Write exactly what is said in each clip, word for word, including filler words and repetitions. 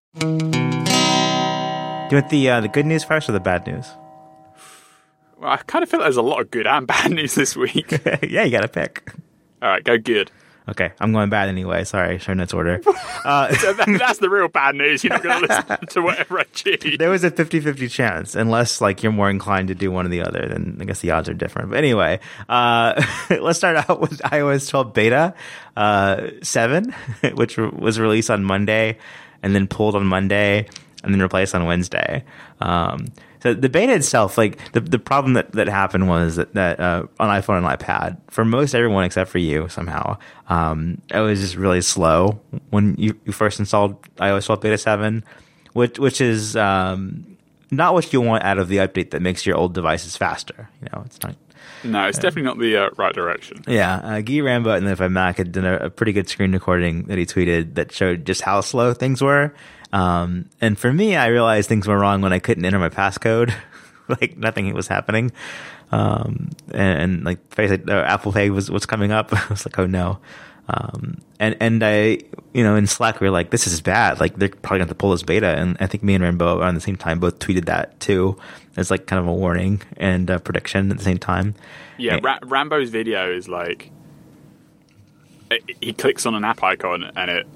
Do you want the uh, the good news first or the bad news? Well, I kind of feel like there's a lot of good and bad news this week. Yeah, you got to pick. All right, go good. Okay, I'm going bad anyway. Sorry, show notes order. Uh, so that, that's the real bad news. You're not going to listen to whatever I choose. There was a fifty-fifty chance, unless like you're more inclined to do one or the other. Then I guess the odds are different. But anyway, uh, let's start out with iOS twelve beta uh, seven, which re- was released on Monday and then pulled on Monday and then replaced on Wednesday. Um, so the beta itself, like the the problem that, that happened was that, that uh, on iPhone and iPad, for most everyone except for you somehow, um, it was just really slow when you, you first installed iOS twelve beta seven, which which is um, not what you want out of the update that makes your old devices faster. You know, it's not. No, it's uh, definitely not the uh, right direction. Yeah, uh, Guy Rambo and Notify Mac had done a, a pretty good screen recording that he tweeted that showed just how slow things were. Um, and for me, I realized things were wrong when I couldn't enter my passcode. Like nothing was happening. Um, and, and like face uh, Apple Pay was, was coming up. I was like, oh no. Um, and, and I, you know, in Slack, we were like, this is bad. Like they're probably going to pull this beta. And I think me and Rambo around the same time both tweeted that too. As like kind of a warning and a prediction at the same time. Yeah. And, Ra- Rambo's video is like, it, he clicks on an app icon and it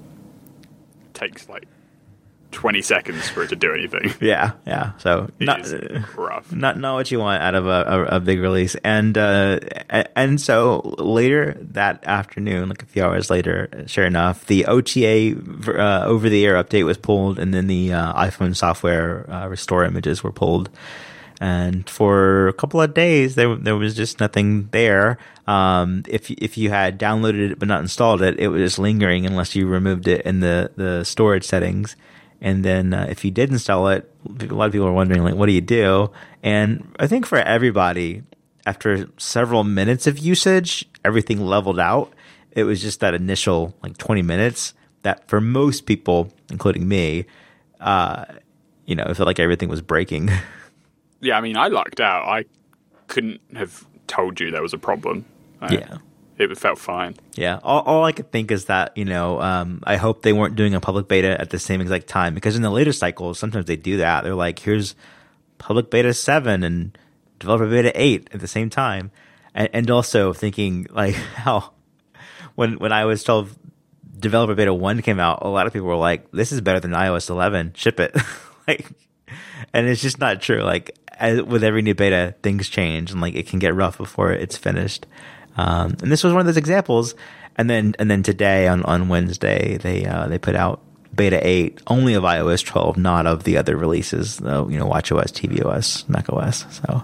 takes like twenty seconds for it to do anything. Yeah, yeah. So it not is rough. Not not what you want out of a, a, a big release. And uh, and so later that afternoon, like a few hours later, sure enough, the O T A uh, over the air update was pulled, and then the uh, iPhone software uh, restore images were pulled. And for a couple of days, there there was just nothing there. Um, if if you had downloaded it but not installed it, it was just lingering unless you removed it in the, the storage settings. And then uh, if you did install it, a lot of people are wondering, like, what do you do? And I think for everybody, after several minutes of usage, everything leveled out. It was just that initial, like, twenty minutes that for most people, including me, uh, you know, it felt like everything was breaking. Yeah, I mean, I lucked out. I couldn't have told you there was a problem. I, Yeah. It felt fine. Yeah. All, all I could think is that, you know, um, I hope they weren't doing a public beta at the same exact time, because in the later cycles, sometimes they do that. They're like, here's public beta seven and developer beta eight at the same time. And, and also thinking like how when, when iOS twelve developer beta one came out, a lot of people were like, this is better than iOS eleven, ship it. Like, and it's just not true. Like as, with every new beta, things change and like it can get rough before it's finished. Um, and this was one of those examples. And then, and then today on, on Wednesday, they, uh, they put out beta eight only of iOS twelve, not of the other releases, though, you know, watchOS, tvOS, macOS. So,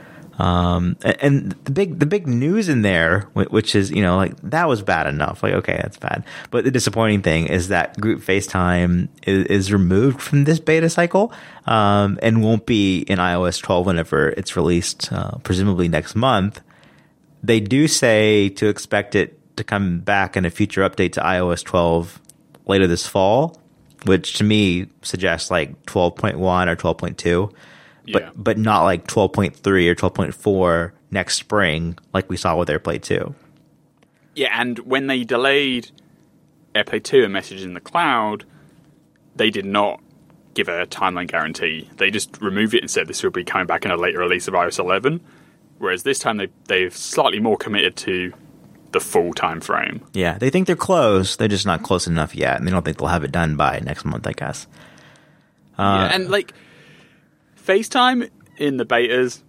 um, and, and the big, the big news in there, which is, you know, like that was bad enough. Like, okay, that's bad. But the disappointing thing is that group FaceTime is, is removed from this beta cycle, um, and won't be in iOS twelve whenever it's released, uh, presumably next month. They do say to expect it to come back in a future update to iOS twelve later this fall, which to me suggests like twelve point one or twelve point two, but, yeah. but not like twelve point three or twelve point four next spring like we saw with AirPlay two. Yeah, and when they delayed AirPlay two and Message in the Cloud, they did not give a timeline guarantee. They just removed it and said this will be coming back in a later release of iOS eleven. Whereas this time they, they've slightly more committed to the full time frame. Yeah, they think they're close. They're just not close enough yet, and they don't think they'll have it done by next month, I guess. Uh, yeah, and like FaceTime in the betas,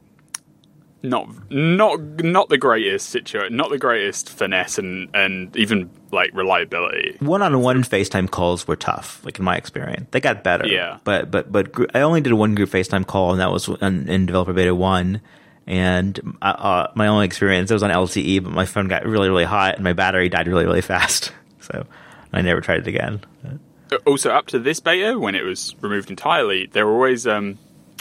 not not not the greatest situation, not the greatest finesse, and, and even like reliability. One-on-one FaceTime calls were tough, like in my experience. They got better. Yeah, but but but I only did one group FaceTime call, and that was in, in Developer Beta one. And uh, my only experience, it was on L T E, but my phone got really, really hot, and my battery died really, really fast. So I never tried it again. Also, up to this beta, when it was removed entirely, there were always um,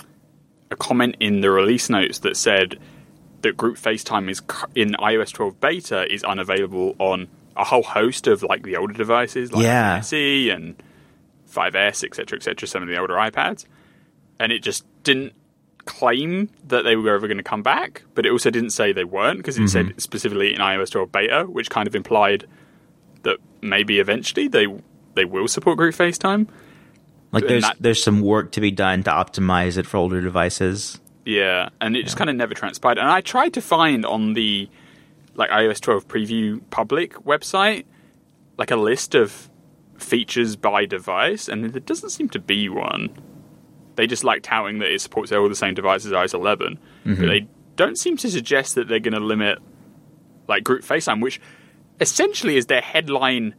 a comment in the release notes that said that group FaceTime is in iOS twelve beta is unavailable on a whole host of like the older devices, like yeah. S E and five S, et cetera, et cetera, some of the older iPads, and it just didn't claim that they were ever going to come back, but it also didn't say they weren't, because it mm-hmm. said specifically in iOS twelve beta, which kind of implied that maybe eventually they they will support group FaceTime. Like And there's that- there's some work to be done to optimize it for older devices. Yeah, and it just kind of never transpired. And I tried to find on the like iOS twelve preview public website like a list of features by device, and there doesn't seem to be one. They just like touting that it supports all the same devices as iOS eleven, Mm-hmm. but they don't seem to suggest that they're going to limit like group FaceTime, which essentially is their headline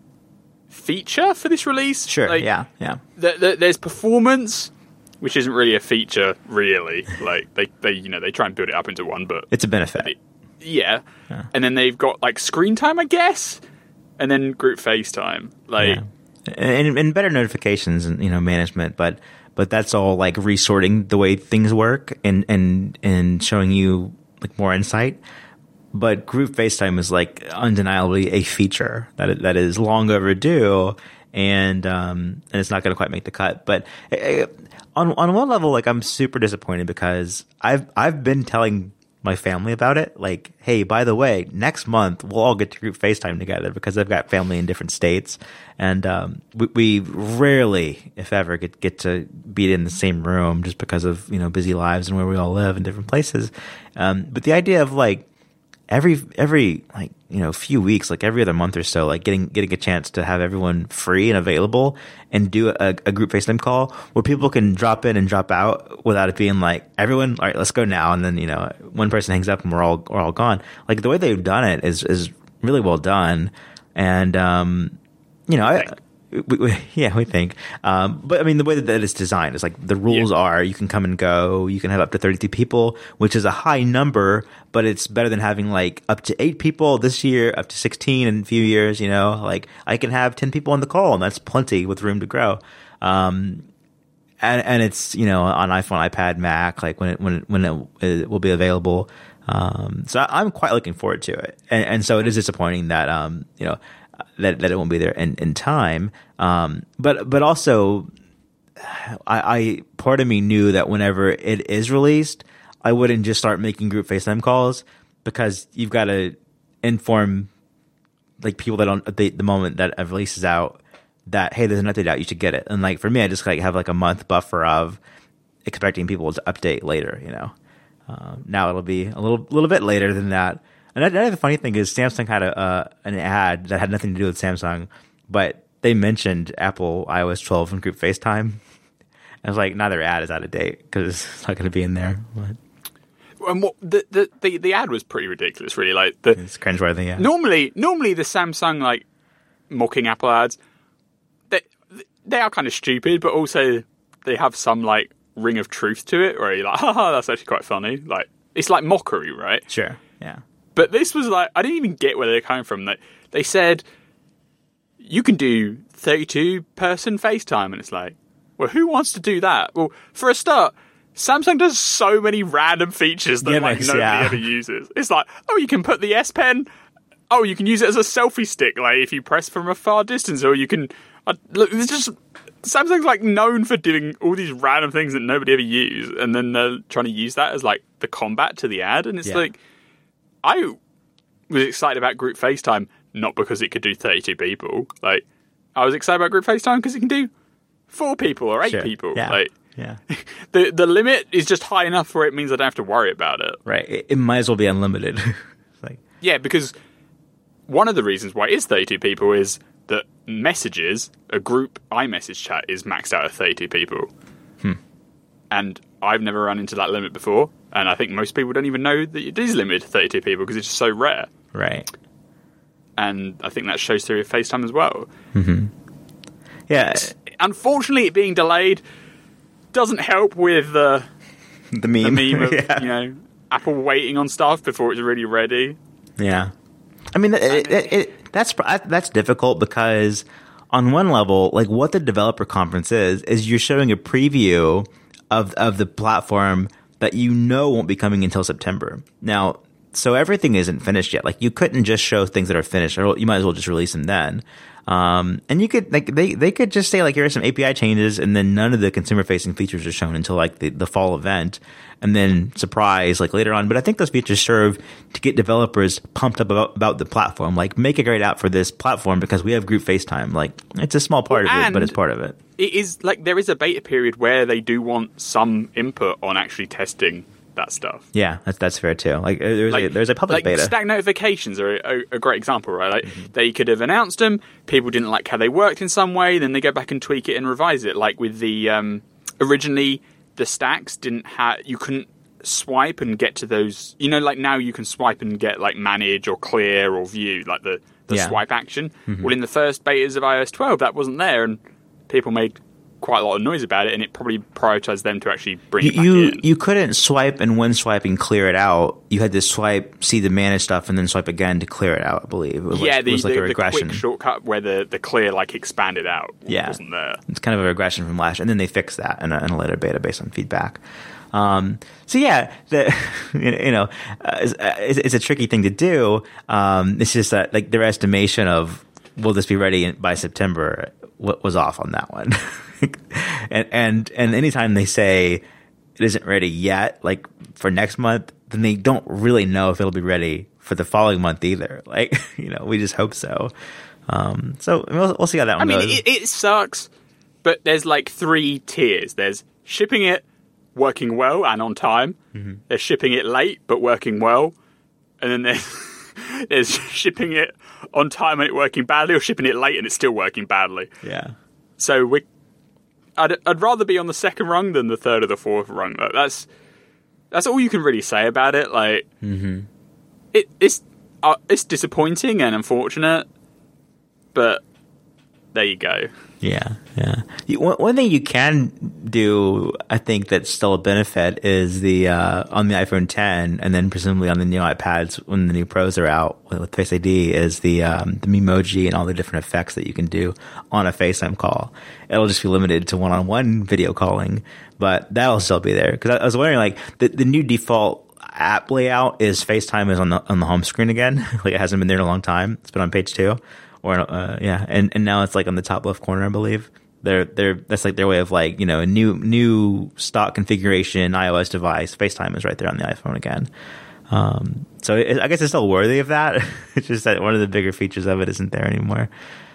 feature for this release. Sure. Like, yeah. Yeah. th- th- there's performance, which isn't really a feature, really. Like they, they, you know, they try and build it up into one, but It's a benefit. it- yeah. Yeah. And then they've got like screen time, I guess, and then group FaceTime. Like, Yeah. And, and better notifications and you know management, but but that's all like resorting the way things work and and and showing you like more insight. But group FaceTime is like undeniably a feature that that is long overdue, and um and it's not going to quite make the cut. But uh, on on one level, like I'm super disappointed because I've I've been telling my family about it. Like, hey, by the way, next month we'll all get to group FaceTime together because I've got family in different states, and um, we, we rarely, if ever, get get to be in the same room just because of you know busy lives and where we all live in different places. Um, but the idea of like every every like you know few weeks, like every other month or so, like getting getting a chance to have everyone free and available and do a, a group FaceTime call where people can drop in and drop out without it being like everyone, all right, let's go now, and then you know one person hangs up and we're all we're all gone. Like the way they've done it is is really well done, and um, you know I. We, we, yeah, we think. Um, but I mean, the way that, that it's designed is like the rules Yeah. are you can come and go, you can have up to thirty-two people, which is a high number, but it's better than having like up to eight people this year, up to sixteen in a few years, you know, like I can have ten people on the call and that's plenty with room to grow. Um, and, and it's, you know, on iPhone, iPad, Mac, like when it, when it, when it, it will be available. Um, so I, I'm quite looking forward to it. And, and so it is disappointing that, um, you know, that, that it won't be there in, in time. Um, but, but also I, I, part of me knew that whenever it is released, I wouldn't just start making group FaceTime calls because you've got to inform like people that don't, the, the moment that a release is out that, hey, there's an update out, you should get it. And like for me, I just like have like a month buffer of expecting people to update later, you know. Um, now it'll be a little little bit later than that. And another funny thing is Samsung had a uh, an ad that had nothing to do with Samsung, but they mentioned Apple iOS twelve and group FaceTime. I was like, neither ad is out of date because it's not going to be in there. But and what the, the the the ad was pretty ridiculous, really. Like the it's cringeworthy. Yeah. normally normally the Samsung like mocking Apple ads, they they are kind of stupid, but also they have some like ring of truth to it, where you're like, haha, that's actually quite funny. Like it's like mockery, right? Sure. Yeah. But this was like, I didn't even get where they're coming from. They they said you can do thirty-two person FaceTime, and it's like, well, who wants to do that? Well, for a start, Samsung does so many random features that like Gimmicks, nobody yeah. ever uses. It's like, oh, you can put the S Pen. Oh, you can use it as a selfie stick, like if you press from a far distance, or you can. Uh, look, it's just Samsung's like known for doing all these random things that nobody ever use, and then they're trying to use that as like the combat to the ad, and it's Yeah. like, I was excited about group FaceTime not because it could do thirty-two people. Like, I was excited about group FaceTime because it can do four people or eight Sure. people. Yeah. Like, Yeah. the the limit is just high enough where it means I don't have to worry about it. Right. It, it might as well be unlimited. It's like, Yeah, because one of the reasons why it's thirty-two people is that messages, a group iMessage chat, is maxed out at thirty-two people. Hmm. And I've never run into that limit before, and I think most people don't even know that it is limited to thirty-two people because it's just so rare. right. And I think that shows through FaceTime as well. Yeah. Unfortunately, it being delayed doesn't help with the, The meme. the meme of, yeah. you know, Apple waiting on stuff before it's really ready. Yeah, I mean, it, it, it, that's that's difficult because on one level, like what the developer conference is, is you're showing a preview of of the platform that you know won't be coming until September. Now, so everything isn't finished yet. Like you couldn't just show things that are finished, or you might as well just release them then. Um, and you could like they they could just say like here are some A P I changes, and then none of the consumer facing features are shown until like the, the fall event, and then surprise like later on. But I think those features serve to get developers pumped up about, about the platform. Like make a great app for this platform because we have group FaceTime. Like it's a small part Well, of it, but and it's part of it. it is like there is a beta period where they do want some input on actually testing that stuff. Yeah, that's that's fair too. Like there's like, a, there's a public like beta. Stack notifications are a, a, a great example, right? Like mm-hmm. they could have announced them, people didn't like how they worked in some way, then they go back and tweak it and revise it. Like with the um, originally the stacks didn't have you couldn't swipe and get to those. You know, like now you can swipe and get like manage or clear or view, like the the yeah. swipe action. Mm-hmm. Well, in the first betas of i O S twelve, that wasn't there, and people made quite a lot of noise about it, and it probably prioritized them to actually bring you, it back you, in. You couldn't swipe and when swiping clear it out. You had to swipe, see the manage stuff, and then swipe again to clear it out, I believe. It was yeah, like, the, it was like the, a regression. the quick shortcut where the, the clear like expanded out yeah. wasn't there. It's kind of a regression from last year, and then they fixed that in a, in a later beta based on feedback. Um, so yeah, the, you know, uh, it's, it's, it's a tricky thing to do. Um, it's just that like their estimation of will this be ready in, by September was off on that one. and, and, and anytime they say it isn't ready yet, like for next month, then they don't really know if it'll be ready for the following month either. Like, you know, we just hope so. Um, so we'll, we'll see how that one I goes. mean, it, it sucks, but there's like three tiers. There's shipping it, working well and on time. Mm-hmm. There's shipping it late but working well, and then there's there's shipping it on time and it working badly, or shipping it late and it's still working badly. Yeah. So we, I'd I'd rather be on the second rung than the third or the fourth rung. Though. That's that's all you can really say about it. Like, mm-hmm. it it's uh, it's disappointing and unfortunate, but there you go. Yeah, yeah. You, one, one thing you can do, I think, that's still a benefit is the uh, on the iPhone ten, and then presumably on the new iPads when the new Pros are out with, with Face I D, is the um, the Memoji and all the different effects that you can do on a FaceTime call. It'll just be limited to one-on-one video calling, but that'll still be there. Because I, I was wondering, like, the, the new default app layout is FaceTime is on the on the home screen again. Like it hasn't been there in a long time. It's been on page two. Or uh, yeah, and, and now it's like on the top left corner, I believe. They're they're that's like their way of like, you know, a new new stock configuration iOS device. FaceTime is right there on the iPhone again. Um, so it, I guess it's still worthy of that. It's just that one of the bigger features of it isn't there anymore.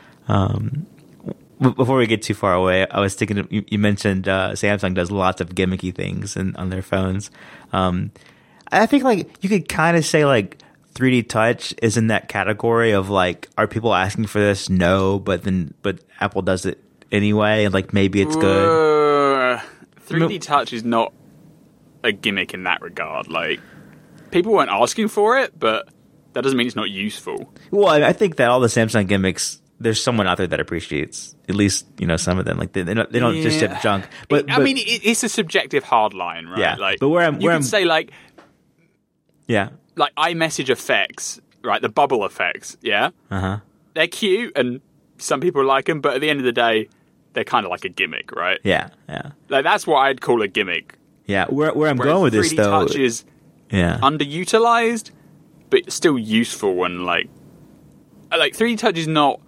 Um, before we get too far away, I was thinking of, you, you mentioned uh, Samsung does lots of gimmicky things in, on their phones. Um, I think like you could kind of say like three D Touch is in that category of like, are people asking for this? No, but then but Apple does it anyway, and like maybe it's good. Uh, three D Touch is not a gimmick in that regard. Like people weren't asking for it, but that doesn't mean it's not useful. Well, I think that all the Samsung gimmicks, there's someone out there that appreciates at least, you know, some of them. Like they, they don't, they don't yeah. just ship junk. But, I but mean, it, it's a subjective hard line, right? Yeah, like, but where I'm, you where can I'm, say like, yeah. like iMessage effects, right? The bubble effects, yeah? Uh-huh. They're cute and some people like them, but at the end of the day, they're kind of like a gimmick, right? Yeah, yeah. Like that's what I'd call a gimmick. Yeah, where where I'm Whereas going with this, three D though... Touch is yeah. underutilized, but still useful and like... Like, three D Touch is not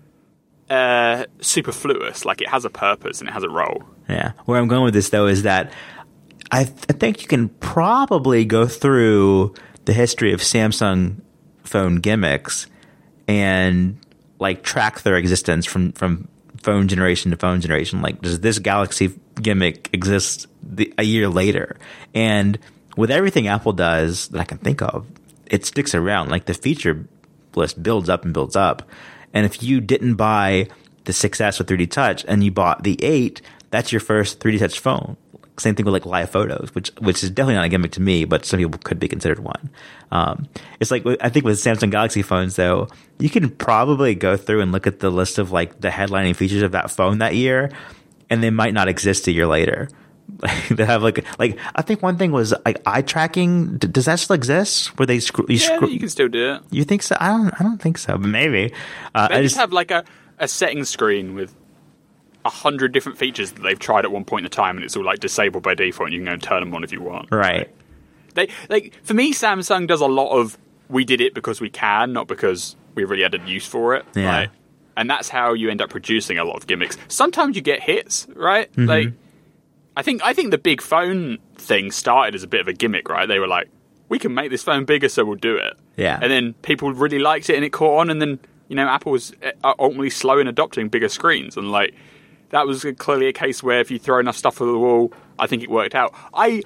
uh, superfluous. Like, it has a purpose and it has a role. Yeah. Where I'm going with this, though, is that I, th- I think you can probably go through the history of Samsung phone gimmicks and like track their existence from, from phone generation to phone generation. Like, does this Galaxy gimmick exist the, a year later? And with everything Apple does that I can think of, it sticks around. Like the feature list builds up and builds up. And if you didn't buy the six S with three D Touch and you bought the eight, that's your first three D Touch phone. Same thing with like live photos, which which is definitely not a gimmick to me, but some people could be considered one. Um, it's like, I think with Samsung Galaxy phones, though, you can probably go through and look at the list of like the headlining features of that phone that year, and they might not exist a year later. They have like like I think one thing was like eye tracking. D- does that still exist? Where they screw? You, yeah, screw- you can still do it. You think so? I don't. I don't think so, but maybe. Uh, they I just just have like a, a setting screen with a hundred different features that they've tried at one point in time, and it's all like disabled by default. And you can go and turn them on if you want. Right. They like for me, Samsung does a lot of we did it because we can, not because we really had a use for it. Yeah. Right? And that's how you end up producing a lot of gimmicks. Sometimes you get hits, right? Mm-hmm. Like. I think I think the big phone thing started as a bit of a gimmick, right? They were like, we can make this phone bigger, so we'll do it. Yeah. And then people really liked it and it caught on, and then, you know, Apple was ultimately slow in adopting bigger screens. And, like, that was clearly a case where if you throw enough stuff at the wall, I think it worked out. I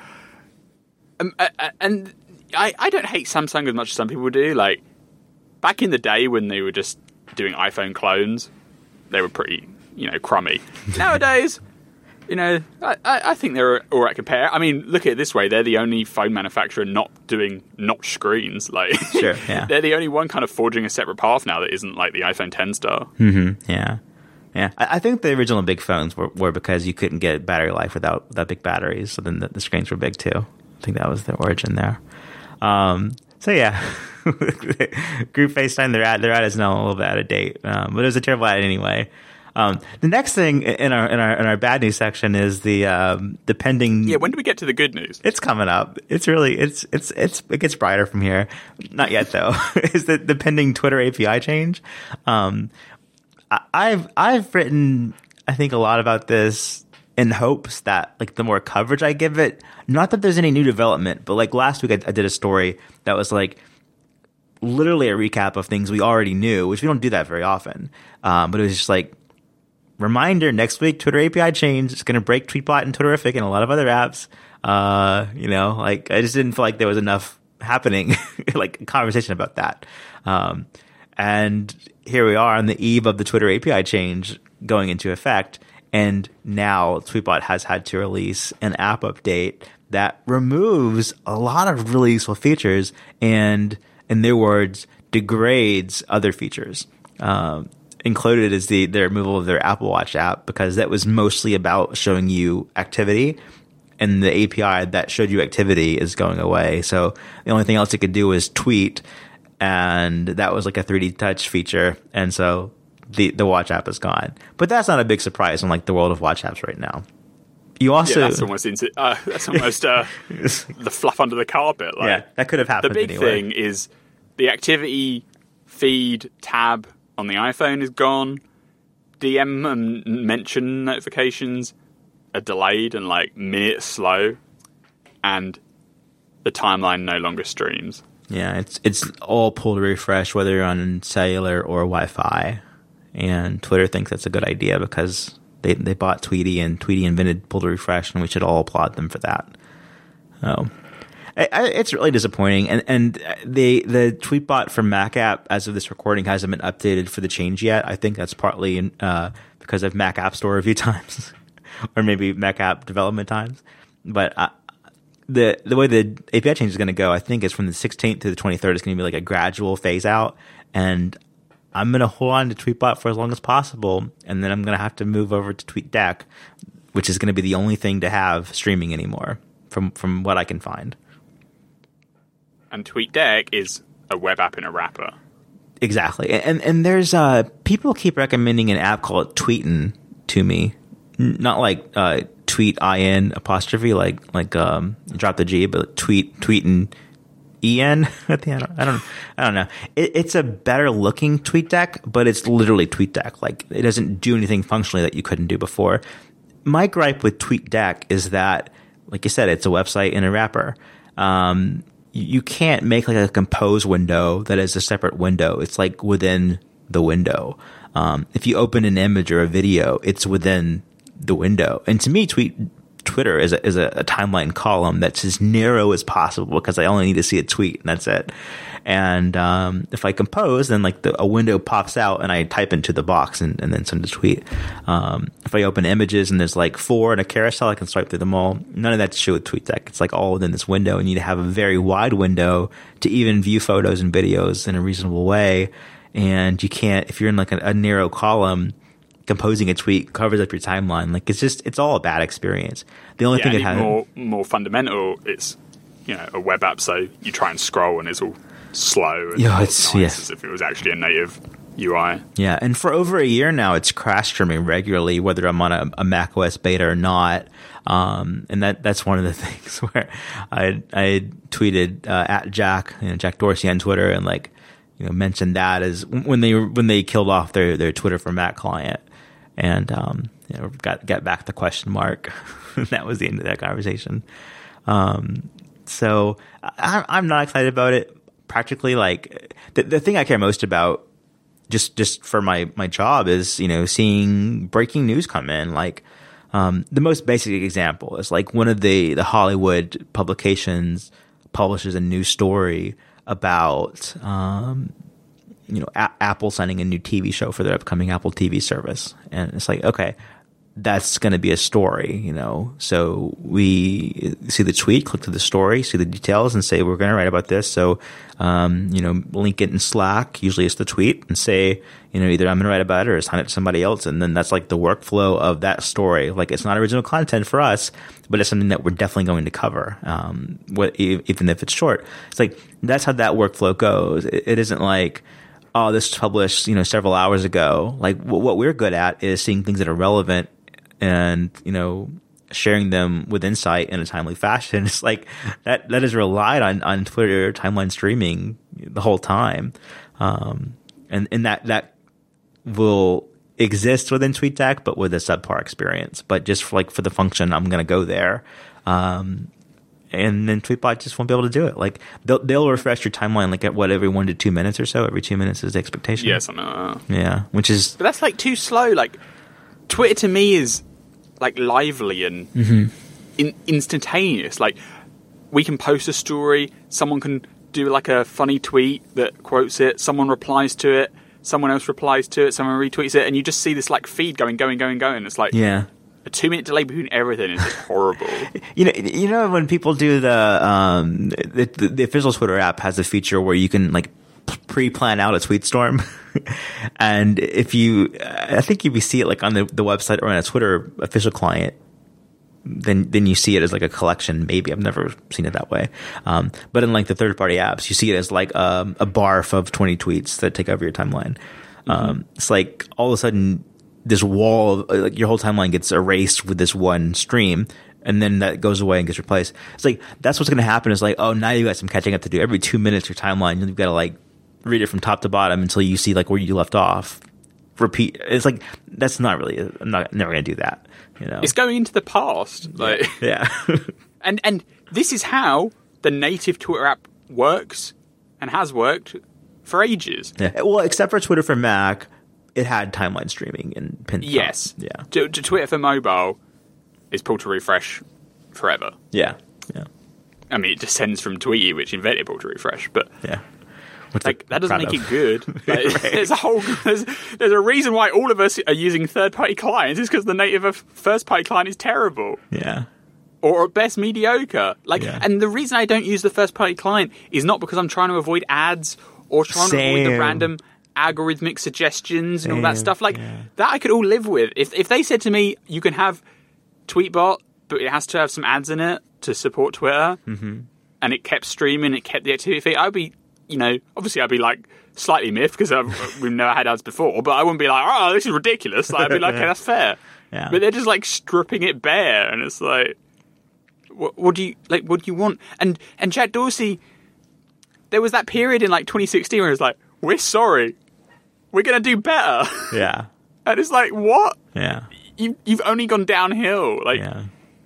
um, uh, and I, I don't hate Samsung as much as some people do. Like, back in the day when they were just doing iPhone clones, they were pretty, you know, crummy. Nowadays, you know, I, I think they're all right compared. I mean, look at it this way. They're the only phone manufacturer not doing notch screens. Like, sure, yeah. They're the only one kind of forging a separate path now that isn't like the iPhone X star. Mm-hmm, yeah. Yeah, I, I think the original big phones were, were because you couldn't get battery life without, without big batteries, so then the, the screens were big too. I think that was the origin there. Um, so yeah, Group FaceTime, their ad, their ad is now a little bit out of date, um, but it was a terrible ad anyway. Um, the next thing in our in our in our bad news section is the um, the pending. Yeah, when do we get to the good news? It's coming up. It's really it's it's it's it gets brighter from here. Not yet though. Is the the pending Twitter A P I change? Um, I, I've I've written I think a lot about this in hopes that like the more coverage I give it, not that there's any new development, but like last week I, I did a story that was like literally a recap of things we already knew, which we don't do that very often. Um, but it was just like. Reminder, next week, Twitter A P I change. It's going to break Tweetbot and Twitterrific and a lot of other apps. Uh, you know, like, I just didn't feel like there was enough happening, like, conversation about that. Um, and here we are on the eve of the Twitter A P I change going into effect. And now Tweetbot has had to release an app update that removes a lot of really useful features and, in their words, degrades other features. Um, Included is the, the removal of their Apple Watch app because that was mostly about showing you activity, and the A P I that showed you activity is going away. So the only thing else it could do was tweet, and that was like a three D touch feature, and so the the Watch app is gone. But that's not a big surprise in like the world of Watch apps right now. You also yeah, that's almost into, uh, that's almost uh, the fluff under the carpet. Like, yeah, that could have happened. The big anyway. thing is the activity feed tab on the iPhone is gone. D M and mention notifications are delayed and like minutes slow, and the timeline no longer streams. Yeah, it's it's all pull to refresh whether you're on cellular or Wi-Fi, and Twitter thinks that's a good idea because they they bought Tweety and Tweety invented pull to refresh, and we should all applaud them for that. Oh. I, I, it's really disappointing, and and the the Tweetbot for Mac app as of this recording hasn't been updated for the change yet. I think that's partly in, uh, because of Mac App Store review times, or maybe Mac app development times. But uh, the the way the A P I change is going to go, I think, is from the sixteenth to the twenty-third. It's going to be like a gradual phase out, and I'm going to hold on to Tweetbot for as long as possible, and then I'm going to have to move over to TweetDeck, which is going to be the only thing to have streaming anymore, from from what I can find. And TweetDeck is a web app in a wrapper. Exactly. And and there's uh people keep recommending an app called Tweetin to me. Not like uh tweet in apostrophe like like um drop the G, but tweet tweetin en at the end. I don't I don't know. It, it's a better looking TweetDeck, but it's literally TweetDeck. Like it doesn't do anything functionally that you couldn't do before. My gripe with TweetDeck is that, like you said, it's a website in a wrapper. Um You can't make like a compose window that is a separate window. It's like within the window. Um, if you open an image or a video, it's within the window. And to me, tweet Twitter is a, is a, a timeline column that's as narrow as possible because I only need to see a tweet and that's it. And um, if I compose, then like the, a window pops out and I type into the box and, and then send a tweet. Um, if I open images and there's like four in a carousel, I can swipe through them all. None of that's true with TweetDeck. It's like all within this window, and you need to have a very wide window to even view photos and videos in a reasonable way. And you can't, if you're in like a, a narrow column, composing a tweet covers up your timeline. Like it's just, it's all a bad experience. The only yeah, thing it has more more fundamental, it's, you know, a web app, so you try and scroll and it's all slow and yeah, it's nice, yes. as if it was actually a native U I. Yeah, and for over a year now, it's crashed for me regularly, whether I'm on a, a macOS beta or not. Um, and that that's one of the things where I I tweeted uh, at Jack, you know, Jack Dorsey on Twitter, and like you know mentioned that as when they when they killed off their, their Twitter for Mac client, and um, you know, got got back the question mark. That was the end of that conversation. Um, so I, I'm not excited about it. Practically, like the the thing I care most about just just for my my job is, you know, seeing breaking news come in. Like um, the most basic example is like one of the the Hollywood publications publishes a news story about um, you know a- Apple signing a new T V show for their upcoming Apple T V service, and it's like, okay, that's going to be a story, you know. So we see the tweet, click to the story, see the details, and say we're going to write about this. So, um, you know, link it in Slack. Usually it's the tweet, and say, you know, either I'm going to write about it or assign it to somebody else. And then that's like the workflow of that story. Like it's not original content for us, but it's something that we're definitely going to cover, um, what, even if it's short. It's like that's how that workflow goes. It, it isn't like, oh, this was published, you know, several hours ago. Like w- what we're good at is seeing things that are relevant and, you know, sharing them with insight in a timely fashion. It's like that, that is relied on, on Twitter timeline streaming the whole time. Um, and, and that, that will exist within TweetDeck, but with a subpar experience. But just for like for the function, I'm going to go there. Um, and then Tweetbot just won't be able to do it. Like they'll, they'll refresh your timeline like at what, every one to two minutes or so. Every two minutes is the expectation. Yeah, something like that. Yeah, which is, but that's like too slow. Like Twitter to me is like lively and mm-hmm. in, instantaneous. Like we can post a story, someone can do like a funny tweet that quotes it, someone replies to it, someone else replies to it, someone retweets it, and you just see this like feed going, going, going, going. It's like yeah. a two minute delay between everything is just horrible. You know, you know when people do the um the, the, the official Twitter app has a feature where you can like pre-plan out a tweet storm. And if you, I think if you see it like on the, the website or on a Twitter official client, then then you see it as like a collection. Maybe I've never seen it that way. Um, but in like the third party apps, you see it as like um, a barf of twenty tweets that take over your timeline. Mm-hmm. Um, it's like all of a sudden this wall of like your whole timeline gets erased with this one stream. And then that goes away and gets replaced. It's like, that's what's going to happen is like, oh, now you got some catching up to do. Every two minutes, your timeline, you've got to like read it from top to bottom until you see like where you left off. Repeat. It's like, that's not really, I'm not never going to do that. You know, it's going into the past. Like, yeah. and, and this is how the native Twitter app works and has worked for ages. Yeah. Well, except for Twitter for Mac, it had timeline streaming and pinned. Yes. Top. Yeah. To, to Twitter for mobile, is pull to refresh forever. Yeah, yeah. I mean, it descends from Tweety, which invented pull to refresh, but yeah, What's like that doesn't make of? it good. Like, right. There's a whole there's, there's a reason why all of us are using third-party clients. Is because the native of first-party client is terrible. Yeah, or at best mediocre. Like, yeah. And the reason I don't use the first-party client is not because I'm trying to avoid ads or trying Same. to avoid the random algorithmic suggestions and Same. all that stuff. Like yeah. that, I could all live with. If if they said to me, you can have Tweetbot, but it has to have some ads in it to support Twitter, mm-hmm. and it kept streaming, it kept the activity feed, I'd be, you know, obviously I'd be like slightly miffed because we've never had ads before, but I wouldn't be like, oh, this is ridiculous. Like, I'd be like, okay, that's fair. Yeah. But they're just like stripping it bare, and it's like, what, what do you like? What do you want? And and Jack Dorsey, there was that period in like twenty sixteen where it was like, we're sorry, we're gonna do better. Yeah. And it's like, what? Yeah. You, you've only gone downhill. Like, yeah.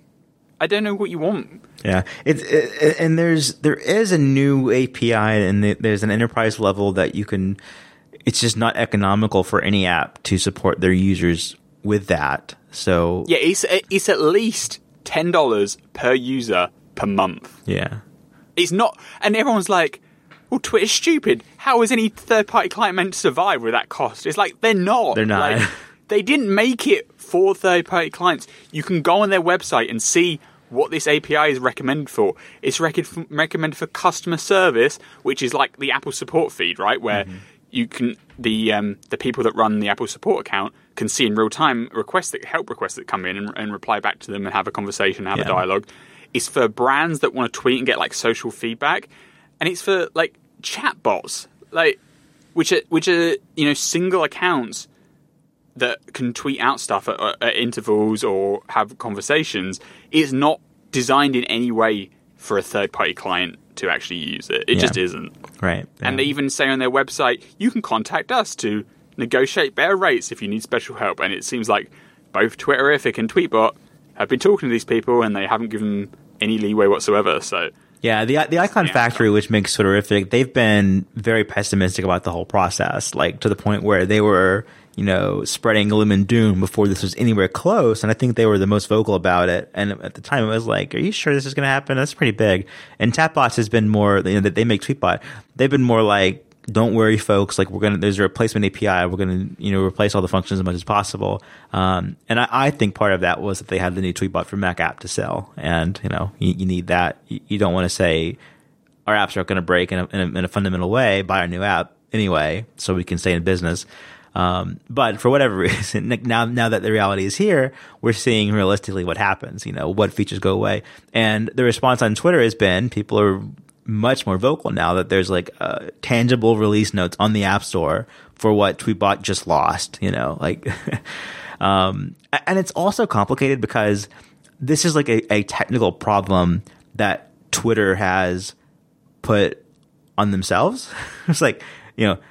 I don't know what you want. Yeah, it's it, and there's there is a new A P I, and there's an enterprise level that you can. It's just not economical for any app to support their users with that. So yeah, it's it's at least ten dollars per user per month. Yeah, it's not, and everyone's like, "Well, Twitter's stupid. How is any third-party client meant to survive with that cost?" It's like they're not. They're not. Like, they didn't make it for third-party clients. You can go on their website and see what this A P I is recommended for. It's rec- recommended for customer service, which is like the Apple support feed, right? Where mm-hmm. you can the um, the people that run the Apple support account can see in real time requests that help requests that come in and, and reply back to them and have a conversation, have yeah. a dialogue. It's for brands that want to tweet and get like social feedback, and it's for like chatbots, like which are which are you know single accounts that can tweet out stuff at, at intervals or have conversations. Is not designed in any way for a third-party client to actually use it. It yeah. just isn't. Right. Yeah. And they even say on their website, you can contact us to negotiate better rates if you need special help. And it seems like both Twitterific and Tweetbot have been talking to these people and they haven't given them any leeway whatsoever. So Yeah, the the Icon Yeah. Factory, which makes Twitterrific, they've been very pessimistic about the whole process, like to the point where they were, you know, spreading gloom and doom before this was anywhere close. And I think they were the most vocal about it. And at the time, it was like, "Are you sure this is going to happen? That's pretty big." And Chatbots has been more, you know, that they make Tweetbot. They've been more like, "Don't worry, folks. Like, we're gonna there's a replacement A P I. We're gonna, you know, replace all the functions as much as possible." Um, and I, I think part of that was that they had the new Tweetbot for Mac app to sell, and you know, you, you need that. You, you don't want to say our apps are going to break in a, in, a, in a fundamental way. Buy our new app anyway, so we can stay in business. Um, but for whatever reason, now now that the reality is here, we're seeing realistically what happens. You know, what features go away, and the response on Twitter has been people are much more vocal now that there's like uh, tangible release notes on the App Store for what Tweetbot just lost, you know, like, um, and it's also complicated because this is like a, a technical problem that Twitter has put on themselves. It's like, you know,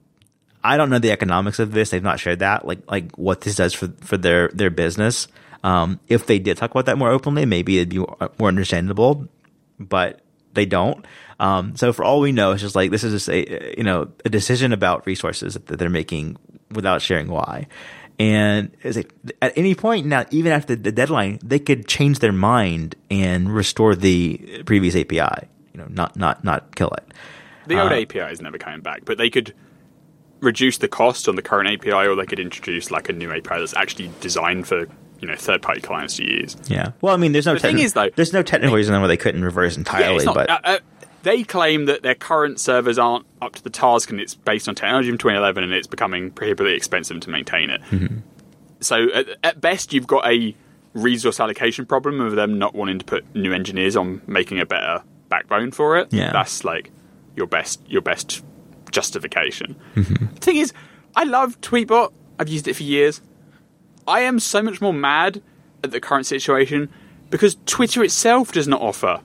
I don't know the economics of this. They've not shared that, like, like what this does for, for their, their business. Um, if they did talk about that more openly, maybe it'd be more understandable, but they don't. Um, so for all we know, it's just like, this is just a, you know, a decision about resources that they're making without sharing why. And it's like, at any point now, even after the deadline, they could change their mind and restore the previous A P I, you know, not, not, not kill it. The old Uh, A P I is never coming back, but they could reduce the cost on the current A P I, or they could introduce like a new A P I that's actually designed for, you know, third-party clients to use. Yeah. Well, I mean, there's no The thing techni- is, though, there's no technical reason why they couldn't reverse entirely, it's not, but uh, uh, they claim that their current servers aren't up to the task, and it's based on technology from twenty eleven, and it's becoming prohibitively expensive to maintain it. Mm-hmm. So at, at best, you've got a resource allocation problem of them not wanting to put new engineers on making a better backbone for it. Yeah. That's like your best your best justification. Mm-hmm. The thing is, I love Tweetbot. I've used it for years. I am so much more mad at the current situation because Twitter itself does not offer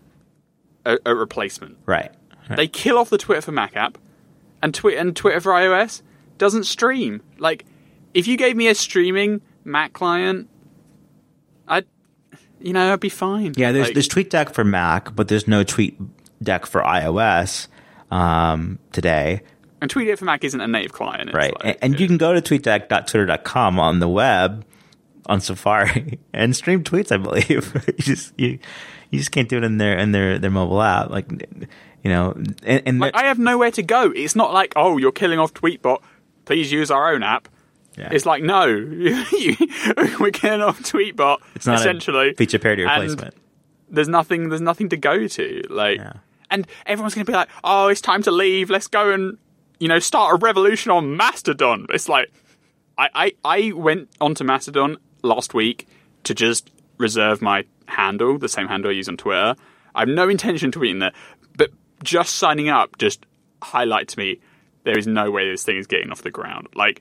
a, a replacement. right. right. They kill off the Twitter for Mac app, and, Twi- and Twitter for iOS doesn't stream. Like, if you gave me a streaming Mac client, I'd, you know, I'd be fine. Yeah, there's like, there's TweetDeck for Mac, but there's no TweetDeck for iOS um, today. and TweetDeck for Mac isn't a native client. It's Right. like, and and you can go to tweetdeck dot twitter dot com on the web on Safari and stream tweets, I believe. you just you, you just can't do it in their in their, their mobile app. Like, you know, and, and like, I have nowhere to go. It's not like, oh, you're killing off Tweetbot, please use our own app. yeah. It's like, no, we're killing off Tweetbot, It's not essentially. a feature parity and replacement. There's nothing. There's nothing to go to. Like, Yeah. and everyone's going to be like, "Oh, it's time to leave. Let's go and, you know, start a revolution on Mastodon." It's like, I, I, I went onto Mastodon last week to just reserve my handle, the same handle I use on Twitter. I have no intention of tweeting there, but just signing up just highlights to me there is no way this thing is getting off the ground. Like,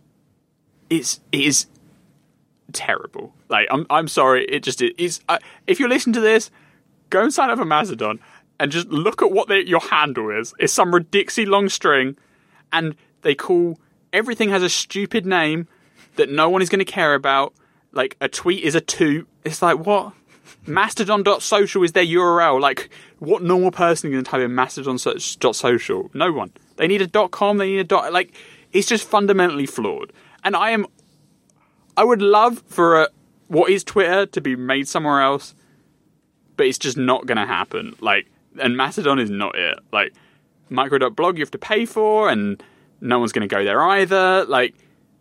it's it is terrible. Like, I'm I'm sorry. It just it is. Uh, if you're listening to this, go and sign up for Mastodon and just look at what they, your handle is. It's some ridiculously long string, and they call everything has a stupid name that no one is going to care about. Like, a tweet is a toot. It's like, what? Mastodon dot social is their U R L. Like, what normal person is going to type in Mastodon dot social? No one. They need a .com. They need a dot. Like, it's just fundamentally flawed. And I am. I would love for a, what is Twitter to be made somewhere else, but it's just not going to happen. Like, and Mastodon is not it. Like, micro dot blog you have to pay for, and no one's going to go there either. Like,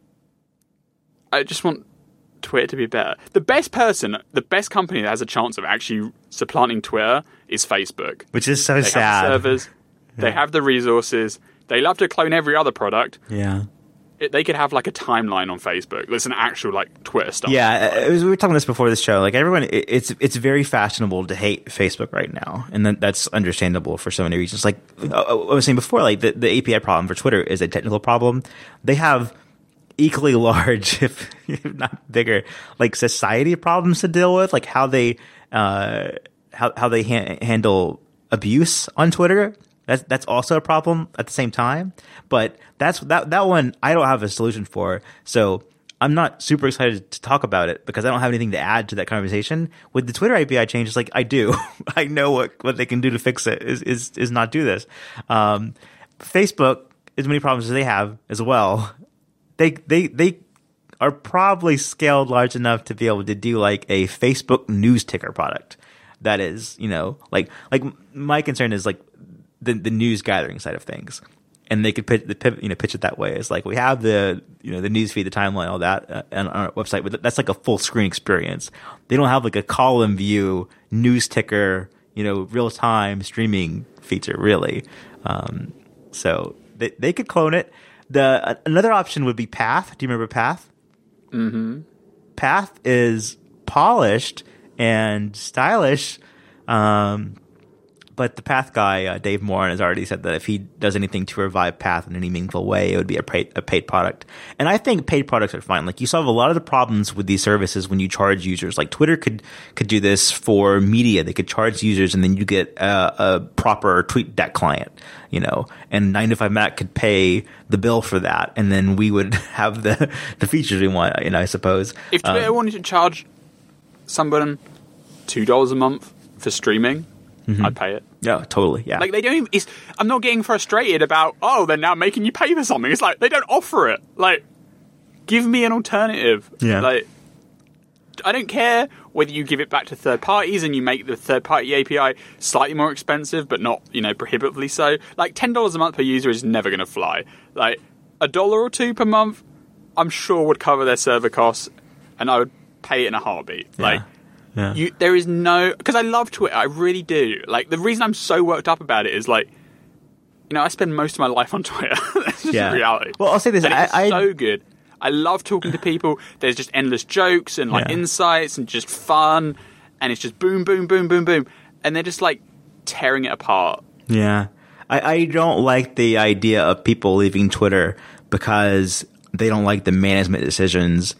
I just want Twitter to be better. The best person, the best company that has a chance of actually supplanting Twitter is Facebook. Which is so They sad. have the servers, Yeah. they have the resources, they love to clone every other product. Yeah. It, they could have like a timeline on Facebook. There's an actual like Twitter stuff. Yeah, it was, we were talking this before this show. Like, everyone, it, it's it's very fashionable to hate Facebook right now, and then that's understandable for so many reasons. Like I, I was saying before, like the, the A P I problem for Twitter is a technical problem. They have equally large, if, if not bigger, like society problems to deal with, like how they uh, how how they ha- handle abuse on Twitter. That's that's also a problem at the same time. But that's that that one I don't have a solution for. So I'm not super excited to talk about it because I don't have anything to add to that conversation. With the Twitter A P I change, it's like I do. I know what, what they can do to fix it is is, is not do this. Um, Facebook, as many problems as they have as well, they they they are probably scaled large enough to be able to do like a Facebook news ticker product. That is, you know, like like my concern is like the the news gathering side of things. And they could pitch, you know, pitch it that way. It's like we have the, you know, the news feed, the timeline, all that uh, on our website, but that's like a full screen experience. They don't have like a column view, news ticker, you know, real time streaming feature, really. Um, so they they could clone it. The uh, another option would be Path. Do you remember Path? Mm-hmm. Path is polished and stylish. Um, But the Path guy, uh, Dave Morin, has already said that if he does anything to revive Path in any meaningful way, it would be a paid, a paid product. And I think paid products are fine. Like, you solve a lot of the problems with these services when you charge users. Like, Twitter could could do this for media. They could charge users, and then you get a, a proper TweetDeck client, you know. And nine to five Mac could pay the bill for that, and then we would have the, the features we want, you know, I suppose. If Twitter um, wanted to charge someone two dollars a month for streaming, mm-hmm. I'd pay it. Yeah, totally. Yeah. Like, they don't even, it's, I'm not getting frustrated about, oh, they're now making you pay for something. It's like, they don't offer it. Like, give me an alternative. Yeah. Like, I don't care whether you give it back to third parties and you make the third party A P I slightly more expensive, but not, you know, prohibitively so. Like, ten dollars a month per user is never going to fly. Like, a dollar or two per month, I'm sure would cover their server costs, and I would pay it in a heartbeat. Yeah. Like, Yeah. You, there is no... Because I love Twitter. I really do. Like, the reason I'm so worked up about it is, like, you know, I spend most of my life on Twitter. That's just yeah. reality. Well, I'll say this. And I, it's I, so good. I love talking to people. There's just endless jokes and, like, yeah. insights and just fun. And it's just boom, boom, boom, boom, boom. And they're just, like, tearing it apart. Yeah. I, I don't like the idea of people leaving Twitter because they don't like the management decisions.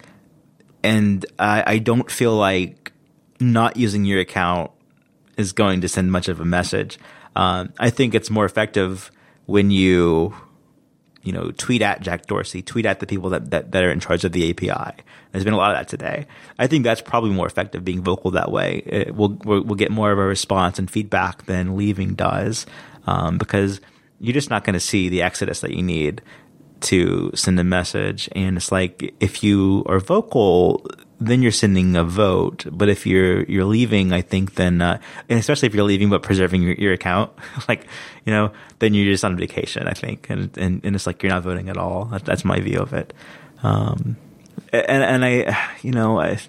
And I, I don't feel like not using your account is going to send much of a message. Um, I think it's more effective when you, you know, tweet at Jack Dorsey, tweet at the people that, that, that are in charge of the A P I. There's been a lot of that today. I think that's probably more effective, being vocal that way. It will we'll, we'll get more of a response and feedback than leaving does, um, because you're just not going to see the exodus that you need to send a message. And it's like, if you are vocal, then you're sending a vote. But if you're you're leaving, I think then, uh, and especially if you're leaving but preserving your, your account, like, you know, then you're just on vacation, I think. And and, and it's like you're not voting at all. That, that's my view of it. Um, and and I, you know, I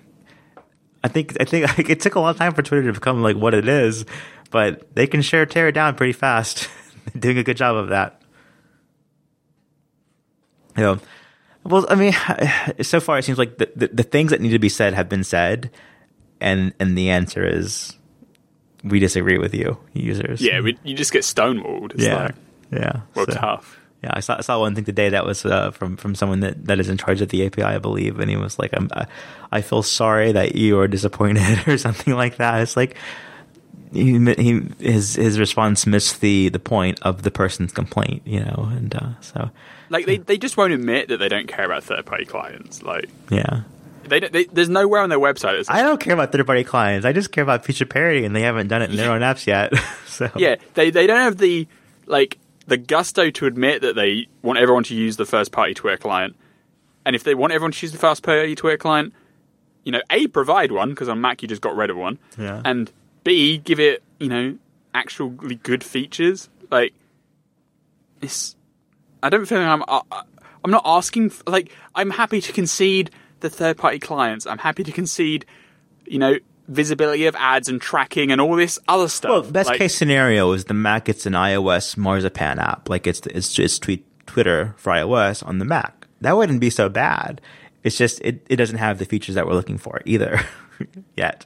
I think I think like, it took a long time for Twitter to become like what it is, but they can sure tear it down pretty fast. They're doing a good job of that. You know, well, I mean, so far it seems like the, the, the things that need to be said have been said, and and the answer is we disagree with you, users. Yeah, we, you just get stonewalled. It's yeah, like, yeah. Well, so, tough. Yeah, I saw I saw one thing today that was uh, from from someone that, that is in charge of the A P I, I believe, and he was like, "I'm, I, I feel sorry that you are disappointed," or something like that. It's like he, he his his response missed the the point of the person's complaint, you know, and uh, so. Like, they, they just won't admit that they don't care about third-party clients. Like, yeah. They, they there's nowhere on their website that's like, I don't care about third-party clients. I just care about feature parity, and they haven't done it in their own apps yet. So yeah, they they don't have the, like, the gusto to admit that they want everyone to use the first-party Twitter client. And if they want everyone to use the first-party Twitter client, you know, A, provide one, because on Mac you just got rid of one. Yeah. And B, give it, you know, actually good features. Like, it's... I don't feel like I'm. Uh, I'm not asking. For, like, I'm happy to concede the third-party clients. I'm happy to concede, you know, visibility of ads and tracking and all this other stuff. Well, best like, case scenario is the Mac gets an iOS Marzipan app, like it's it's it's tweet, Twitter for iOS on the Mac. That wouldn't be so bad. It's just it, it doesn't have the features that we're looking for either yet.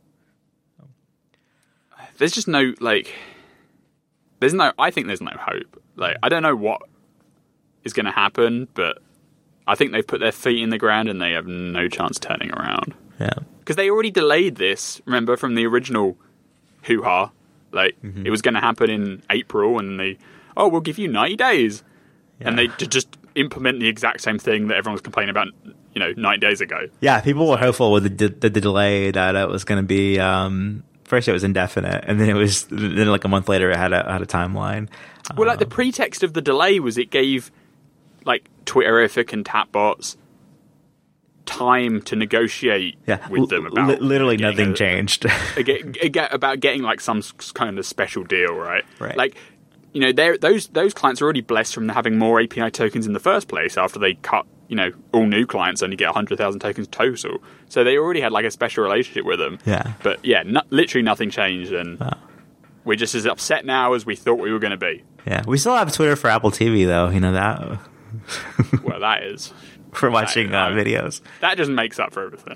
There's just no like. There's no. I think there's no hope. Like, I don't know what is going to happen, but I think they've put their feet in the ground and they have no chance turning around. Yeah, because they already delayed this. Remember, from the original hoo-ha, like mm-hmm. it was going to happen in April, and they, oh, we'll give you ninety days, yeah. and they to just implement the exact same thing that everyone was complaining about you know, ninety days ago. Yeah, people were hopeful with the, the, the delay that it was going to be. Um, first, it was indefinite, and then it was then like a month later, it had a had a timeline. Well, like the pretext of the delay was it gave like Twitterific and Tapbots time to negotiate yeah, with them about L- literally nothing a, changed. a, a, a, about getting like some kind of special deal, right? Right. Like, you know, those those clients are already blessed from having more A P I tokens in the first place after they cut, you know, all new clients only get one hundred thousand tokens total. So they already had like a special relationship with them. Yeah. But yeah, no, literally nothing changed, and wow. we're just as upset now as we thought we were going to be. Yeah. We still have Twitter for Apple T V, though. You know that? Well, that is... for watching that, uh, videos. That just makes up for everything.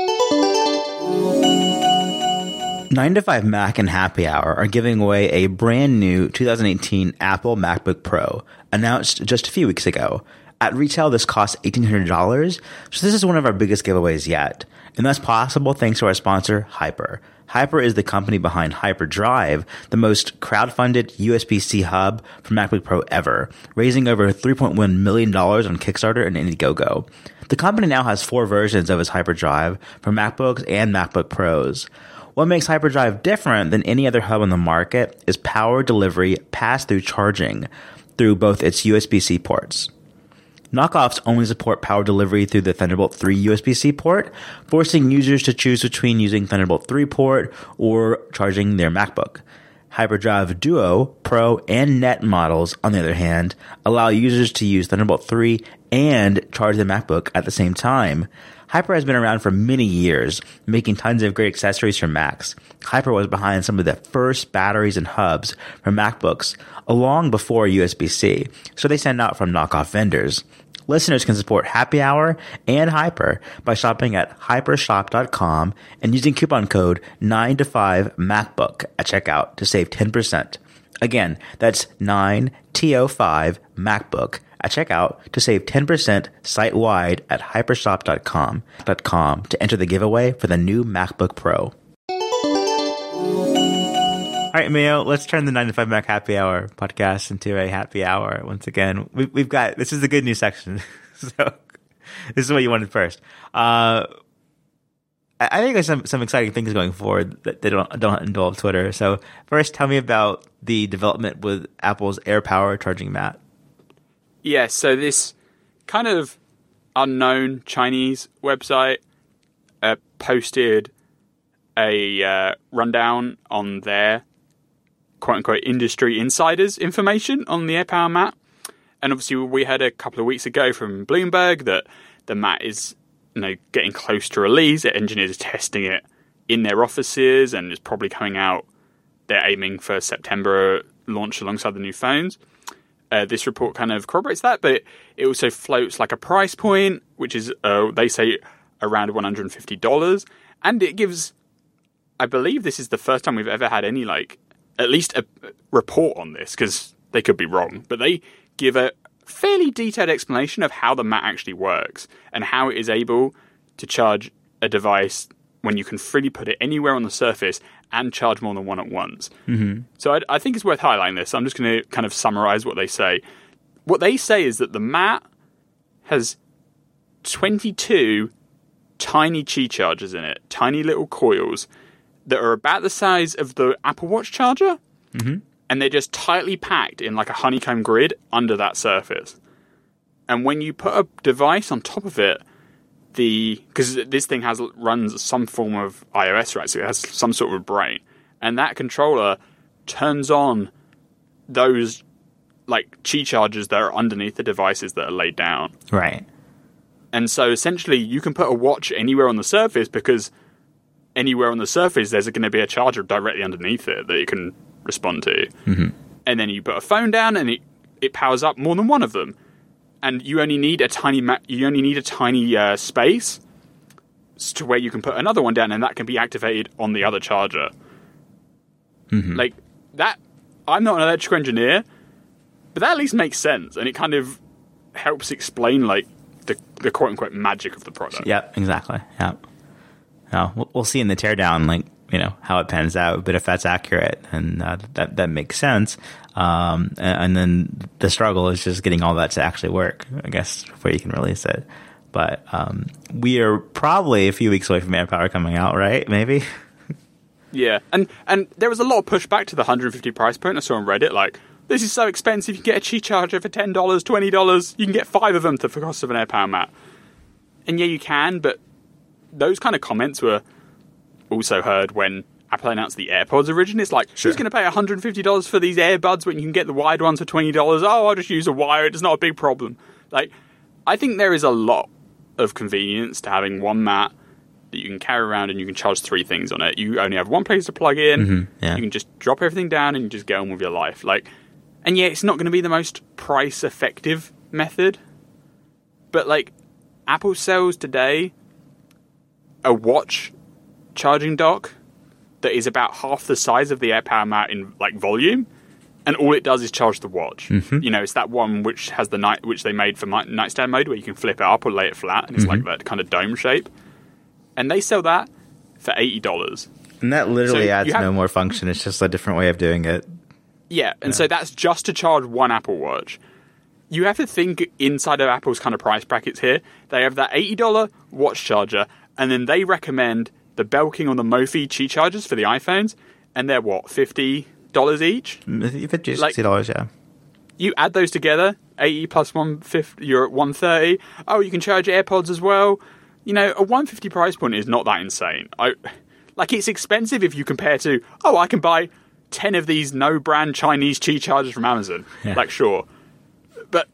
nine to five Mac and Happy Hour are giving away a brand new two thousand eighteen Apple MacBook Pro, announced just a few weeks ago. At retail, this costs eighteen hundred dollars, so this is one of our biggest giveaways yet. And that's possible thanks to our sponsor, Hyper. Hyper is the company behind HyperDrive, the most crowd-funded U S B-C hub for MacBook Pro ever, raising over three point one million dollars on Kickstarter and Indiegogo. The company now has four versions of its HyperDrive for MacBooks and MacBook Pros. What makes HyperDrive different than any other hub on the market is power delivery pass-through charging through both its U S B-C ports. Knockoffs only support power delivery through the Thunderbolt three U S B-C port, forcing users to choose between using Thunderbolt three port or charging their MacBook. HyperDrive Duo, Pro, and Net models, on the other hand, allow users to use Thunderbolt three and charge their MacBook at the same time. Hyper has been around for many years, making tons of great accessories for Macs. Hyper was behind some of the first batteries and hubs for MacBooks, long before U S B-C, so they send out from knockoff vendors. Listeners can support Happy Hour and Hyper by shopping at hypershop dot com and using coupon code nine to five MacBook at checkout to save ten percent. Again, that's nine T O five MacBook at checkout to save ten percent site-wide at hypershop dot com to enter the giveaway for the new MacBook Pro. All right, Mayo, let's turn the nine to five Mac Happy Hour podcast into a happy hour once again. We, we've got, this is the good news section. So this is what you wanted first. Uh, I, I think there's some, some exciting things going forward that they don't, don't involve Twitter. So first, tell me about the development with Apple's AirPower charging mat. Yeah, so this kind of unknown Chinese website uh, posted a uh, rundown on their quote-unquote industry insiders information on the AirPower mat. And obviously we had a couple of weeks ago from Bloomberg that the mat is, you know, getting close to release. The engineers are testing it in their offices and it's probably coming out. They're aiming for September launch alongside the new phones. Uh, this report kind of corroborates that, but it, it also floats like a price point, which is, uh, they say, around one hundred fifty dollars. And it gives, I believe this is the first time we've ever had any, like, at least a report on this, because they could be wrong, but they give a fairly detailed explanation of how the mat actually works and how it is able to charge a device when you can freely put it anywhere on the surface and charge more than one at once. Mm-hmm. So I, I think it's worth highlighting this. I'm just going to kind of summarize what they say. What they say is that the mat has twenty-two tiny Qi chargers in it, tiny little coils that are about the size of the Apple Watch charger, mm-hmm. and they're just tightly packed in like a honeycomb grid under that surface. And when you put a device on top of it, the because this thing has runs some form of iOS, right? So it has some sort of a brain, and that controller turns on those like Qi chargers that are underneath the devices that are laid down. Right. And so essentially, you can put a watch anywhere on the surface because anywhere on the surface, there's going to be a charger directly underneath it that you can respond to. Mm-hmm. And then you put a phone down, and it, it powers up more than one of them. And you only need a tiny ma- you only need a tiny uh, space to where you can put another one down, and that can be activated on the other charger. Mm-hmm. Like that, I'm not an electrical engineer, but that at least makes sense, and it kind of helps explain like the the quote unquote magic of the product. Yep, exactly. Yep. No, we'll, we'll see in the teardown, like, you know, how it pans out, but if that's accurate, and uh, that that makes sense. Um, and, and then the struggle is just getting all that to actually work, I guess, before you can release it. But um, we are probably a few weeks away from AirPower coming out, right? Maybe. Yeah, and and there was a lot of pushback to the one hundred fifty price point. I saw on Reddit, like, this is so expensive, you can get a Qi charger for ten dollars, twenty dollars, you can get five of them for the cost of an AirPower mat. And yeah, you can, but those kind of comments were also heard when Apple announced the AirPods originally. It's like, Sure. who's going to pay one hundred fifty dollars for these earbuds when you can get the wide ones for twenty dollars? Oh, I'll just use a wire, it's not a big problem. Like, I think there is a lot of convenience to having one mat that you can carry around and you can charge three things on it. You only have one place to plug in, Mm-hmm, yeah. you can just drop everything down and you just get on with your life. Like, and yeah, it's not going to be the most price-effective method, but like, Apple sells today a watch charging dock that is about half the size of the AirPower mat in like volume, and all it does is charge the watch. Mm-hmm. You know, it's that one which has the night which they made for mi- nightstand mode, where you can flip it up or lay it flat, and it's Mm-hmm. like that kind of dome shape. And they sell that for eighty dollars. And that literally So adds you have- no more function. It's just a different way of doing it. Yeah, and so that's just to charge one Apple Watch. You have to think inside of Apple's kind of price brackets here. They have that eighty dollars watch charger, and then they recommend the Belking or the Mophie Qi chargers for the iPhones, and they're what, fifty dollars each? fifty, Like- sixty dollars, yeah. You add those together, eighty plus one fifty, you're at one thirty. Oh, you can charge AirPods as well. You know, a one fifty price point is not that insane. I, like, it's expensive if you compare to, oh, I can buy ten of these no-brand Chinese Qi chargers from Amazon. Yeah. Like, sure. But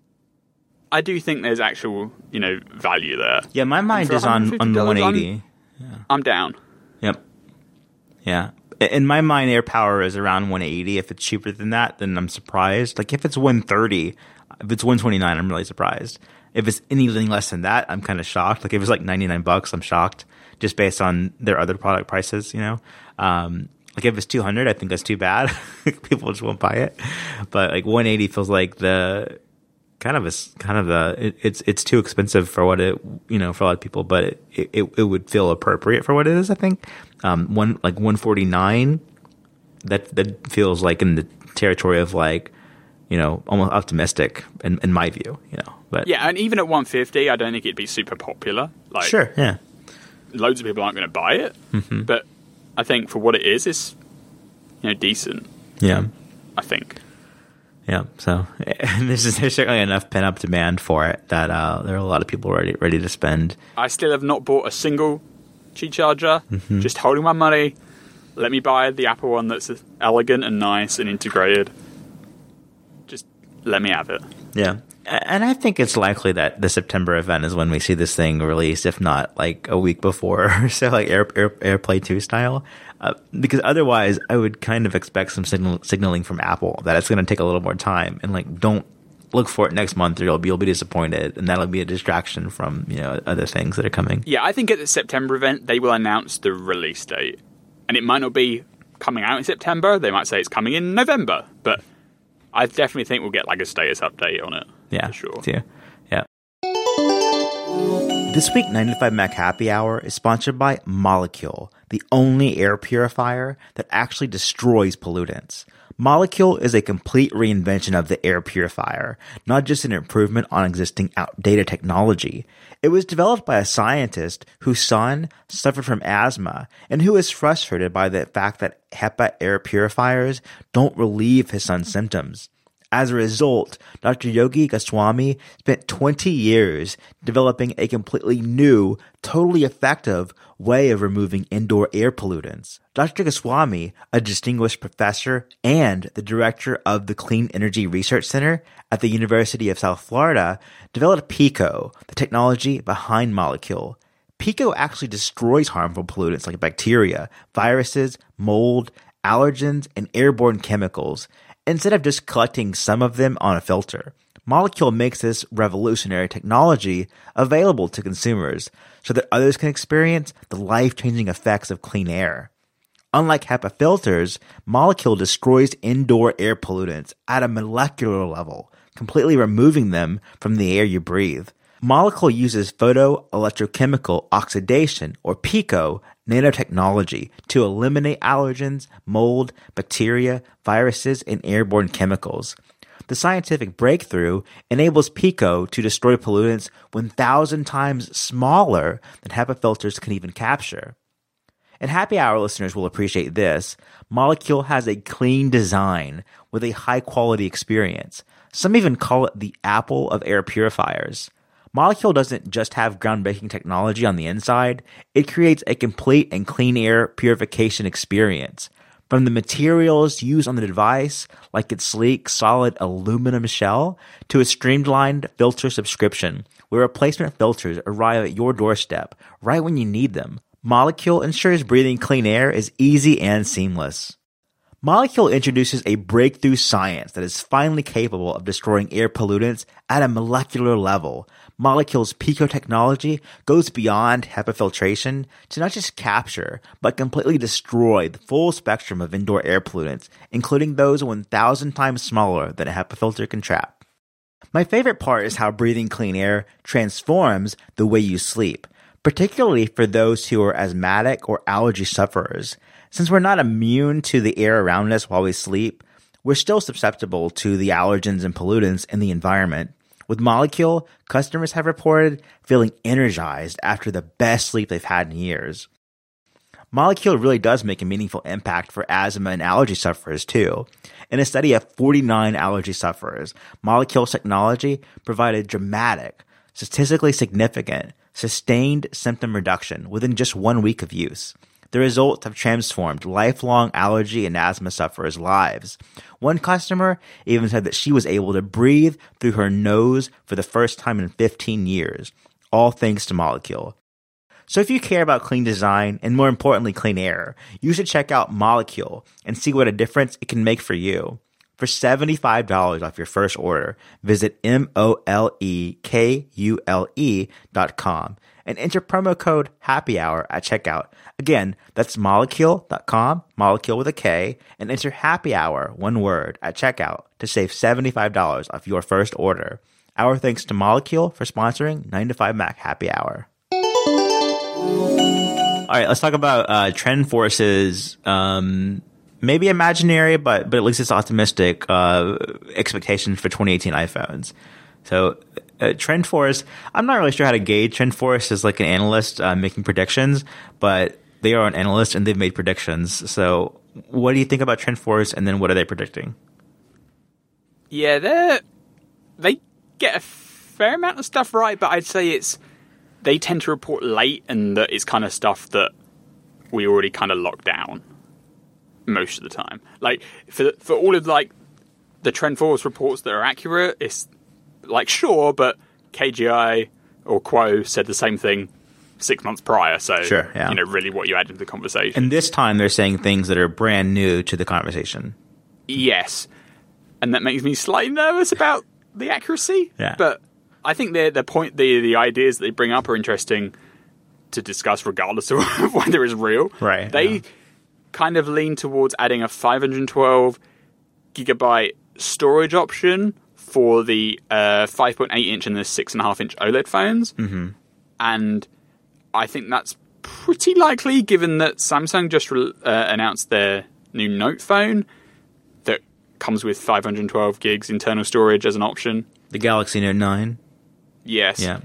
I do think there's actual, you know, value there. Yeah, my mind for is on, on the one hundred fifty dollars, one eighty. I'm down. Yep. Yeah. In my mind, AirPower is around one eighty. If it's cheaper than that, then I'm surprised. Like, if it's one thirty, if it's one twenty-nine, I'm really surprised. If it's anything less than that, I'm kind of shocked. Like, if it's like ninety-nine bucks, I'm shocked, just based on their other product prices, you know? Um, like, if it's two hundred, I think that's too bad. People just won't buy it. But, like, one eighty feels like the kind of a, kind of a, it, it's, it's too expensive for what it, you know, for a lot of people, but it, it, it would feel appropriate for what it is, I think. Um, one, like one forty-nine, that, that feels like in the territory of like, you know, almost optimistic in, in my view, you know, but Yeah, and even at one fifty, I don't think it'd be super popular. Like, sure. Yeah. loads of people aren't going to buy it, Mm-hmm. but I think for what it is, it's, you know, decent, Yeah. I think. Yeah. So and this is, there's certainly enough pent up demand for it that, uh, there are a lot of people ready, ready to spend. I still have not bought a single Qi charger, Mm-hmm. just holding my money. Let me buy the Apple one that's elegant and nice and integrated. Just let me have it. Yeah. And I think it's likely that the September event is when we see this thing released, if not like a week before or so, like Air, Air, AirPlay two style. Uh, because otherwise, I would kind of expect some signal, signaling from Apple that it's going to take a little more time. And like, don't look for it next month or you'll be, you'll be disappointed. And that'll be a distraction from, you know, other things that are coming. Yeah, I think at the September event, they will announce the release date. And it might not be coming out in September. They might say it's coming in November. But I definitely think we'll get like a status update on it. Yeah, for sure. Too. Yeah. This week, ninety-five Mac Happy Hour is sponsored by Molecule, the only air purifier that actually destroys pollutants. Molecule is a complete reinvention of the air purifier, not just an improvement on existing outdated technology. It was developed by a scientist whose son suffered from asthma and who is frustrated by the fact that HEPA air purifiers don't relieve his son's symptoms. As a result, Doctor Yogi Goswami spent twenty years developing a completely new, totally effective way of removing indoor air pollutants. Doctor Goswami, a distinguished professor and the director of the Clean Energy Research Center at the University of South Florida, developed Pico, the technology behind Molecule. Pico actually destroys harmful pollutants like bacteria, viruses, mold, allergens, and airborne chemicals, instead of just collecting some of them on a filter. Molecule makes this revolutionary technology available to consumers so that others can experience the life-changing effects of clean air. Unlike HEPA filters, Molecule destroys indoor air pollutants at a molecular level, completely removing them from the air you breathe. Molecule uses photoelectrochemical oxidation, or PICO, nanotechnology to eliminate allergens, mold, bacteria, viruses, and airborne chemicals. The scientific breakthrough enables Pico to destroy pollutants one thousand times smaller than HEPA filters can even capture. And Happy Hour listeners will appreciate this. Molekule has a clean design with a high-quality experience. Some even call it the Apple of air purifiers. Molekule doesn't just have groundbreaking technology on the inside, it creates a complete and clean air purification experience. From the materials used on the device, like its sleek, solid aluminum shell, to a streamlined filter subscription, where replacement filters arrive at your doorstep right when you need them. Molekule ensures breathing clean air is easy and seamless. Molekule introduces a breakthrough science that is finally capable of destroying air pollutants at a molecular level. Molekule's Pico technology goes beyond HEPA filtration to not just capture, but completely destroy the full spectrum of indoor air pollutants, including those one thousand times smaller than a HEPA filter can trap. My favorite part is how breathing clean air transforms the way you sleep, particularly for those who are asthmatic or allergy sufferers. Since we're not immune to the air around us while we sleep, we're still susceptible to the allergens and pollutants in the environment. With Molekule, customers have reported feeling energized after the best sleep they've had in years. Molekule really does make a meaningful impact for asthma and allergy sufferers too. In a study of forty-nine allergy sufferers, Molekule's technology provided dramatic, statistically significant, sustained symptom reduction within just one week of use. The results have transformed lifelong allergy and asthma sufferers' lives. One customer even said that she was able to breathe through her nose for the first time in fifteen years, all thanks to Molekule. So if you care about clean design and more importantly clean air, you should check out Molekule and see what a difference it can make for you. For seventy-five dollars off your first order, visit M O L E K U L E dot com and enter promo code HAPPYHOUR at checkout. Again, that's molekule dot com, Molekule with a K, and enter HAPPYHOUR, one word, at checkout to save seventy-five dollars off your first order. Our thanks to Molekule for sponsoring nine to five Mac Happy Hour. All right, let's talk about uh, TrendForce's um, maybe imaginary, but but at least it's optimistic uh, expectations for twenty eighteen iPhones. So uh, TrendForce, I'm not really sure how to gauge TrendForce as like an analyst uh, making predictions, but they are an analyst and they've made predictions. So what do you think about TrendForce, and then what are they predicting? Yeah, they they get a fair amount of stuff right, but I'd say it's they tend to report late, and that it's kind of stuff that we already kind of locked down most of the time. Like for for all of like the TrendForce reports that are accurate, it's like sure, but K G I or Quo said the same thing six months prior. So sure, yeah. You know, really, what you add into the conversation. And this time they're saying things that are brand new to the conversation. Yes, and that makes me slightly nervous about the accuracy. Yeah, but I think the the point, the the ideas that they bring up are interesting to discuss, regardless of whether it's real. Right. They yeah. kind of lean towards adding a five hundred twelve gigabyte storage option for the uh, five point eight inch and the six point five inch OLED phones. Mm-hmm. And I think that's pretty likely, given that Samsung just re- uh, announced their new Note phone that comes with five hundred twelve gigs internal storage as an option. The Galaxy Note nine. Yes. Yeah.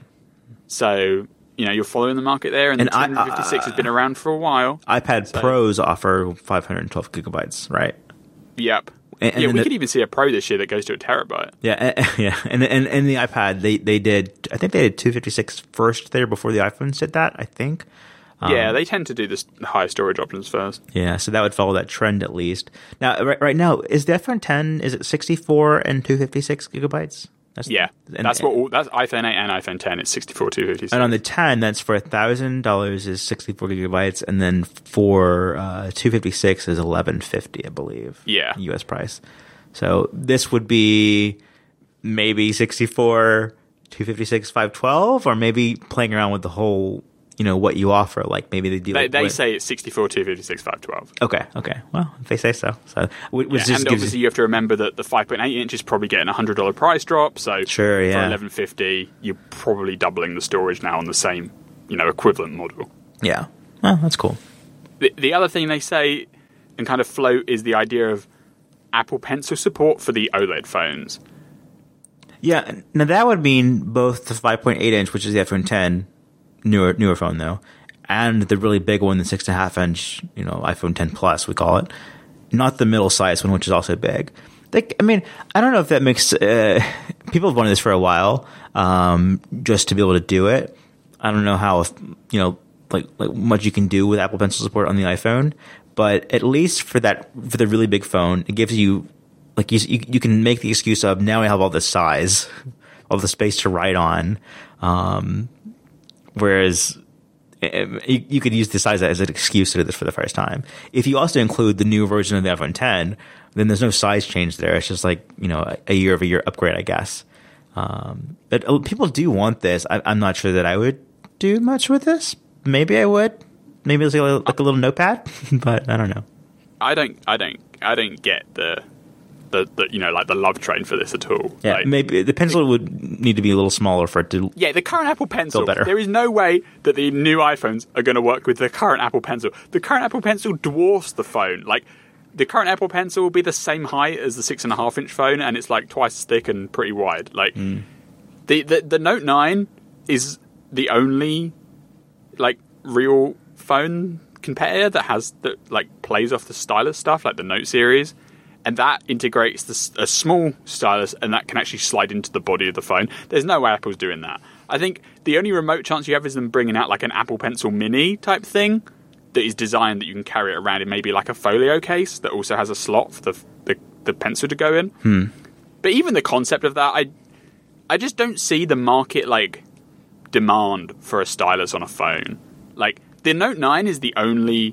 So, you know, you're following the market there, and, and the two fifty-six I, uh, has been around for a while. iPad so. Pros offer five hundred twelve gigabytes, right? Yep. And, and yeah, we the, could even see a Pro this year that goes to a terabyte. Yeah, and, yeah, and and and the iPad, they they did. I think they did two fifty-six first there before the iPhones did that. I think. Um, yeah, they tend to do this high storage options first. Yeah, so that would follow that trend at least. Now, right, right now, is the iPhone ten? Is it sixty-four and two fifty-six gigabytes? That's, yeah, and, that's what all, that's iPhone eight and iPhone ten. It's sixty-four, two fifty-six. And on the ten, that's for a thousand dollars is sixty-four gigabytes, and then for uh, two fifty-six is eleven fifty, I believe. Yeah, U S price. So this would be maybe sixty-four, two fifty-six, five twelve, or maybe playing around with the whole, you know, what you offer. Like maybe they do. They, like, they what, say it's sixty-four, two fifty-six, five twelve. Okay, okay. Well, if they say so. So which yeah, just and gives obviously you have to remember that the five point eight inch is probably getting a one hundred dollars price drop. So sure, yeah. for eleven fifty, you're probably doubling the storage now on the same, you know, equivalent model. Yeah. Well, that's cool. The, the other thing they say and kind of float is the idea of Apple Pencil support for the OLED phones. Yeah, now that would mean both the five point eight inch, which is the iPhone ten, newer newer phone though, and the really big one, the six and a half inch, you know, iPhone ten Plus, we call it, not the middle size one, which is also big. Like, I mean, I don't know if that makes uh, people have wanted this for a while, um, just to be able to do it. I don't know how, if, you know, like like much you can do with Apple Pencil support on the iPhone, but at least for that for the really big phone, it gives you. Like you, you, you can make the excuse of now I have all this size, all the space to write on, um, whereas you, you could use the size as an excuse to do this for the first time. If you also include the new version of the iPhone ten, then there's no size change there. It's just like, you know, a year over year upgrade, I guess. Um, but people do want this. I, I'm not sure that I would do much with this. Maybe I would. Maybe it's like a little, like a little notepad, but I don't know. I don't. I don't. I don't get the. The, the you know like the love train for this at all. Yeah, like, maybe the pencil would need to be a little smaller for it to. Yeah, the current Apple Pencil. Better. There is no way that the new iPhones are going to work with the current Apple Pencil. The current Apple Pencil dwarfs the phone. Like the current Apple Pencil will be the same height as the six and a half inch phone, and it's like twice as thick and pretty wide. Like mm. the, the the Note nine is the only like real phone competitor that has that like plays off the stylus stuff, like the Note series. And that integrates the, a small stylus, and that can actually slide into the body of the phone. There's no way Apple's doing that. I think the only remote chance you have is them bringing out like an Apple Pencil Mini type thing that is designed that you can carry it around in maybe like a folio case that also has a slot for the the, the pencil to go in. Hmm. But even the concept of that, I I just don't see the market like demand for a stylus on a phone. Like the Note nine is the only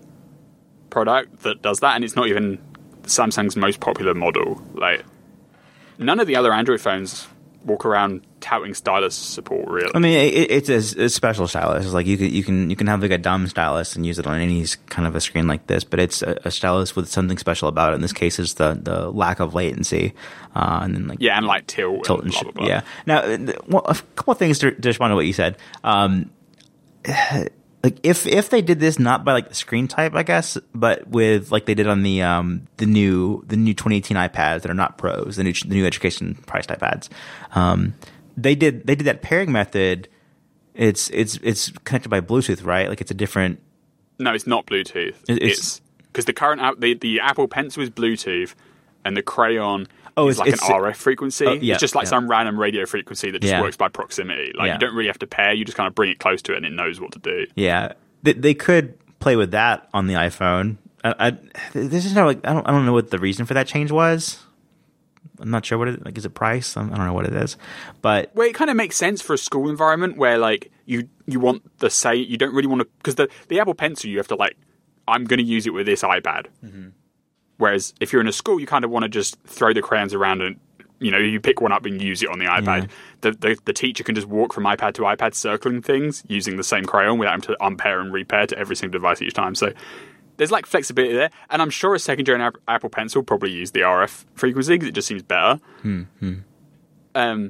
product that does that, and it's not even Samsung's most popular model. Like none of the other Android phones walk around touting stylus support. Really, I mean, it, it's a, a special stylus. It's like you can you can you can have like a dumb stylus and use it on any kind of a screen like this, but it's a, a stylus with something special about it. In this case, is the the lack of latency, uh, and then like yeah, and like tilt, tilt and blah, sh- blah, blah. Yeah. Now, well, a couple of things to, to respond to what you said. Um, Like if if they did this not by like the screen type, I guess, but with like they did on the um the new the new twenty eighteen iPads that are not Pros, the new the new education priced iPads, um, they did they did that pairing method. It's it's it's connected by Bluetooth, right? Like it's a different. No, it's not Bluetooth. It's because the current app, the the Apple Pencil is Bluetooth, and the Crayon. Oh, it's it's like it's, an R F frequency. Oh, yeah, it's just like yeah. some random radio frequency that just Yeah. works by proximity. Like Yeah. you don't really have to pair; you just kind of bring it close to it, and it knows what to do. Yeah, they, they could play with that on the iPhone. I, I, this is not like I don't I don't know what the reason for that change was. I'm not sure what it like. Is it price? I don't know what it is, but Well, it kind of makes sense for a school environment where like you you want the say you don't really want to because the the Apple Pencil you have to like I'm going to use it with this iPad. Mm-hmm. Whereas if you're in a school, you kind of want to just throw the crayons around and you know you pick one up and use it on the iPad. Yeah. The, the the teacher can just walk from iPad to iPad circling things using the same crayon without having to unpair and repair to every single device each time. So there's like flexibility there, and I'm sure a second gen Apple Pencil probably use the R F frequency because it just seems better. hmm. Um,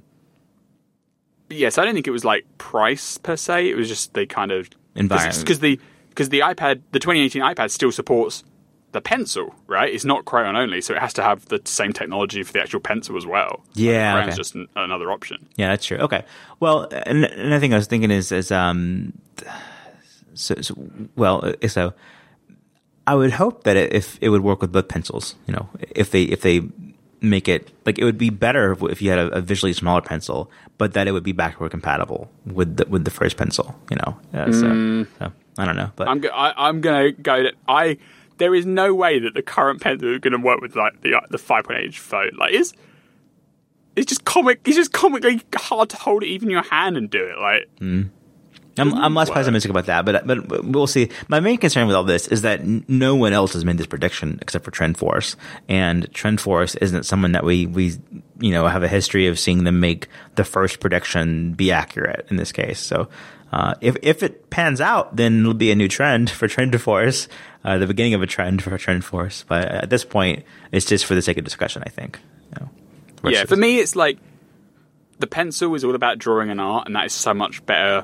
but yes, I don't think it was like price per se. It was just they kind of Environment. because the because the iPad, the twenty eighteen iPad still supports the pencil, right? It's not crayon only, so it has to have the same technology for the actual pencil as well. Yeah, crayon's okay. just an, another option. Yeah, that's true. Okay. Well, and another thing I was thinking is, is um, so, so well, so I would hope that if it would work with both pencils, you know, if they if they make it like it would be better if you had a, a visually smaller pencil, but that it would be backward compatible with the, with the first pencil, you know. Uh, so, Mm. so I don't know, but I'm go- I, I'm gonna go that I. There is no way that the current pencil is going to work with like the the five point eight inch phone. Like it's it's just comic. It's just comically hard to hold it even in your hand and do it. Like mm. I'm I'm less work. pessimistic about that, but but we'll see. My main concern with all this is that n- no one else has made this prediction except for TrendForce, and TrendForce isn't someone that we we you know have a history of seeing them make the first prediction be accurate in this case. So. Uh, if if it pans out, then it'll be a new trend for TrendForce, uh, the beginning of a trend for TrendForce. But at this point, it's just for the sake of discussion, I think. You know, yeah, versus- for me, it's like the pencil is all about drawing and art, and that is so much better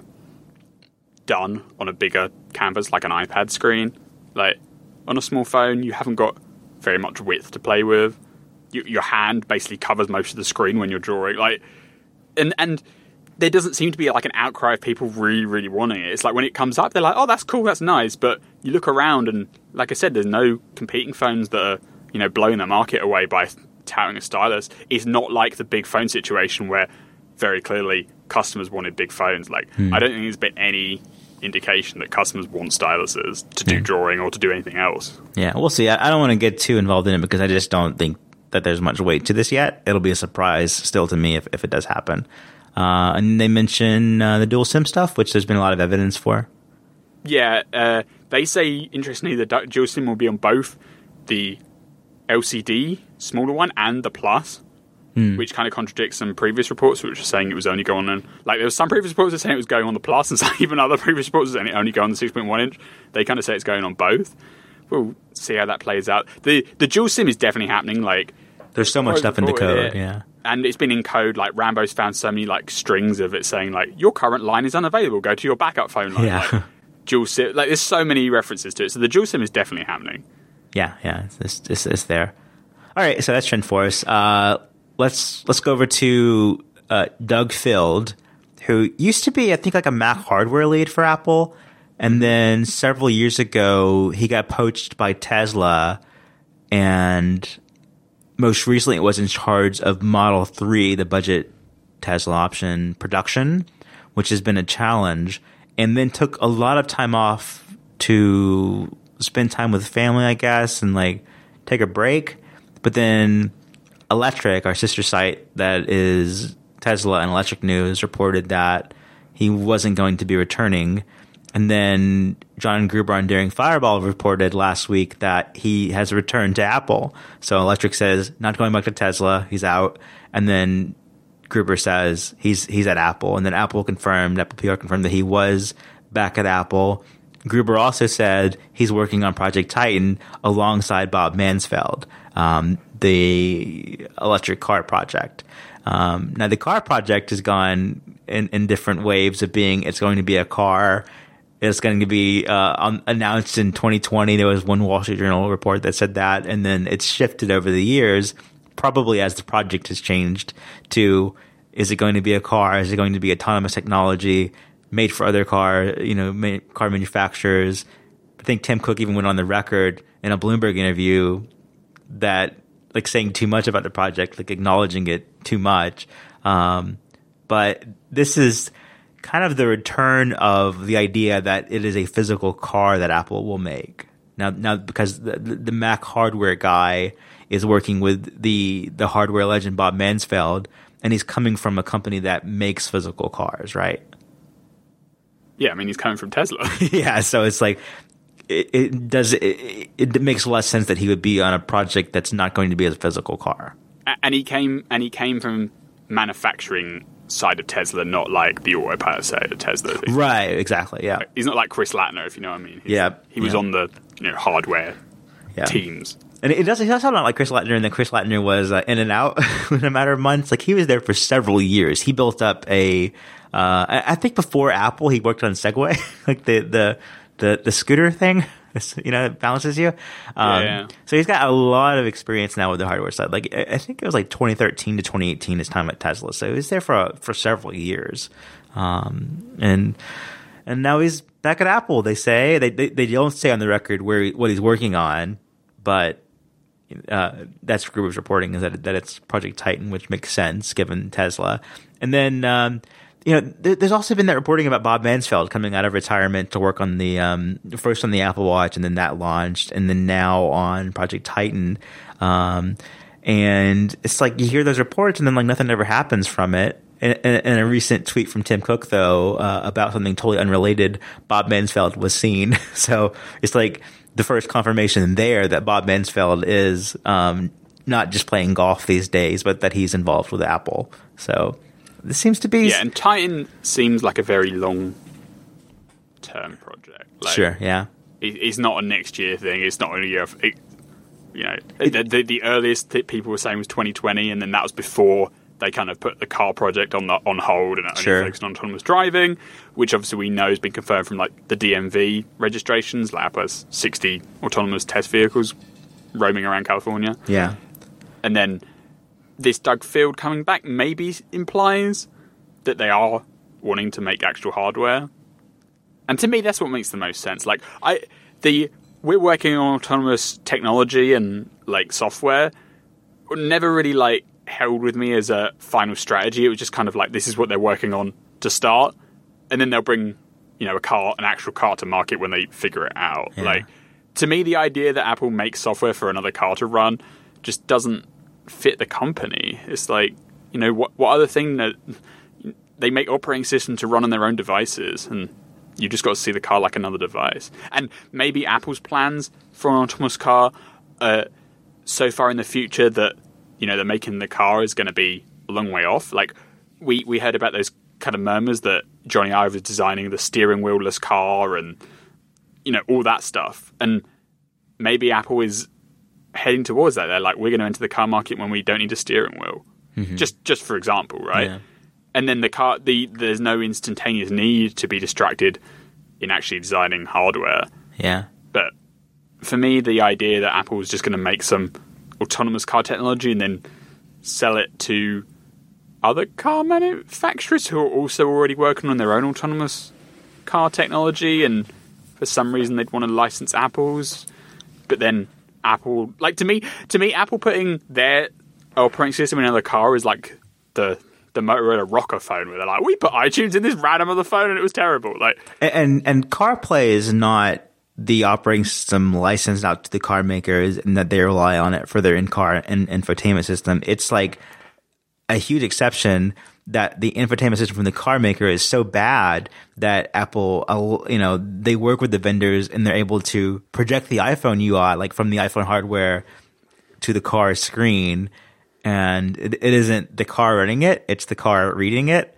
done on a bigger canvas like an iPad screen. Like on a small phone, you haven't got very much width to play with. you, your hand basically covers most of the screen when you're drawing. Like, and and there doesn't seem to be like an outcry of people really, really wanting it. It's like when it comes up, they're like, "Oh, that's cool, that's nice." But you look around, and like I said, there's no competing phones that are, you know, blowing the market away by touting a stylus. It's not like the big phone situation where very clearly customers wanted big phones. Like, hmm. I don't think there's been any indication that customers want styluses to do yeah. drawing or to do anything else. Yeah, we'll see. I, I don't want to get too involved in it because I just don't think that there's much weight to this yet. It'll be a surprise still to me if, if it does happen. Uh, and they mention uh, the dual SIM stuff, which there's been a lot of evidence for. Yeah, uh, they say, interestingly, the dual SIM will be on both the L C D, smaller one, and the Plus. Mm. Which kind of contradicts some previous reports, which were saying it was only going on. Like, there was some previous reports that saying it was going on the Plus, and some, even other previous reports that saying it only go on the six point one inch. They kind of say it's going on both. We'll see how that plays out. The the dual SIM is definitely happening. Like, there's so much stuff in the code, yeah. And it's been in code. Like, Rambo's found so many like strings of it saying like, your current line is unavailable. Go to your backup phone line. Yeah. Like, dual SIM. Like, there's so many references to it. So the dual SIM is definitely happening. Yeah, yeah, it's it's, it's there. All right, so that's TrendForce. Uh, Let's let's go over to uh, Doug Field, who used to be, I think, like a Mac hardware lead for Apple, and then several years ago he got poached by Tesla, and most recently was in charge of Model three, the budget Tesla option production, which has been a challenge, and then took a lot of time off to spend time with family, I guess, and like take a break, but then Electric, our sister site that is Tesla and Electric News, reported that he wasn't going to be returning. And then John Gruber on Daring Fireball reported last week that he has returned to Apple. So Electric says, not going back to Tesla, he's out. And then Gruber says he's he's at Apple. And then Apple confirmed, Apple P R confirmed that he was back at Apple. Gruber also said he's working on Project Titan alongside Bob Mansfeld, um, the electric car project. Um, now, the car project has gone in, in different waves of being, it's going to be a car. It's going to be uh, um, announced in twenty twenty. There was one Wall Street Journal report that said that, and then it's shifted over the years, probably as the project has changed to, is it going to be a car? Is it going to be autonomous technology made for other car, you know, car manufacturers? I think Tim Cook even went on the record in a Bloomberg interview that, like, saying too much about the project, like acknowledging it too much. Um, but this is kind of the return of the idea that it is a physical car that Apple will make. Now, now because the, the Mac hardware guy is working with the, the hardware legend Bob Mansfeld, and he's coming from a company that makes physical cars, right? Yeah, I mean, he's coming from Tesla. Yeah, so it's like, it, it does it, it makes less sense that he would be on a project that's not going to be a physical car. And he came and he came from manufacturing side of Tesla, not like the autopilot side of Tesla. Right, exactly, yeah. He's not like Chris Latner, if you know what I mean. He's, yeah. He was yeah. on the, you know, hardware yeah. teams. And it does, it does sound like Chris Latner, and then Chris Latner was uh, in and out in a matter of months. Like, he was there for several years. He built up a Uh, I, I think before Apple, he worked on Segway, like the, the, the, the scooter thing, you know, it balances you. Um, yeah. So he's got a lot of experience now with the hardware side. Like, I think it was like twenty thirteen to twenty eighteen, his time at Tesla. So he was there for, for several years. Um, and, and now he's back at Apple, they say. They, they, they don't say on the record where, he, what he's working on, but, uh, that's what Gruber's reporting, is that, that it's Project Titan, which makes sense given Tesla. And then, um, you know, there's also been that reporting about Bob Mansfeld coming out of retirement to work on the um, first on the Apple Watch, and then that launched, and then now on Project Titan. Um, and it's like you hear those reports, and then like nothing ever happens from it. And, and a recent tweet from Tim Cook, though, uh, about something totally unrelated, Bob Mansfeld was seen. So it's like the first confirmation there that Bob Mansfeld is um, not just playing golf these days, but that he's involved with Apple. So this seems to be... Yeah, and Titan seems like a very long-term project. Like, sure, yeah. It, it's not a next year thing. It's not only a year... Of, it, you know, the, the, the earliest that people were saying was twenty twenty, and then that was before they kind of put the car project on the, on hold and only sure. focused on autonomous driving, which obviously we know has been confirmed from like the D M V registrations. Like Apple has sixty autonomous test vehicles roaming around California. Yeah. And then this Doug Field coming back maybe implies that they are wanting to make actual hardware. And to me, that's what makes the most sense. Like, I, the we're working on autonomous technology and like software. Never really like held with me as a final strategy. It was just kind of like, this is what they're working on to start, and then they'll bring, you know, a car, an actual car to market when they figure it out. Yeah. Like, to me, the idea that Apple makes software for another car to run just doesn't fit the company. It's like, you know, what what other thing that they make operating systems to run on their own devices, and you just got to see the car like another device. And maybe Apple's plans for an autonomous car are so far in the future that, you know, they're making the car is going to be a long way off. Like, we, we heard about those kind of murmurs that Johnny Ive was designing the steering wheel-less car and, you know, all that stuff. And maybe Apple is heading towards that. They're like, we're going to enter the car market when we don't need a steering wheel. Mm-hmm. Just just for example, right? Yeah. And then the car, the there's no instantaneous need to be distracted in actually designing hardware. Yeah. But for me, the idea that Apple is just going to make some autonomous car technology and then sell it to other car manufacturers who are also already working on their own autonomous car technology, and for some reason they'd want to license Apple's, but then Apple, like to me, to me, Apple putting their operating system in another car is like the the Motorola Rocker phone, where they're like, we put iTunes in this random other phone and it was terrible. Like, and and CarPlay is not the operating system licensed out to the car makers and that they rely on it for their in-car and infotainment system. It's like a huge exception that the infotainment system from the car maker is so bad that Apple, you know, they work with the vendors and they're able to project the iPhone U I, like from the iPhone hardware to the car screen. And it, it isn't the car running it, it's the car reading it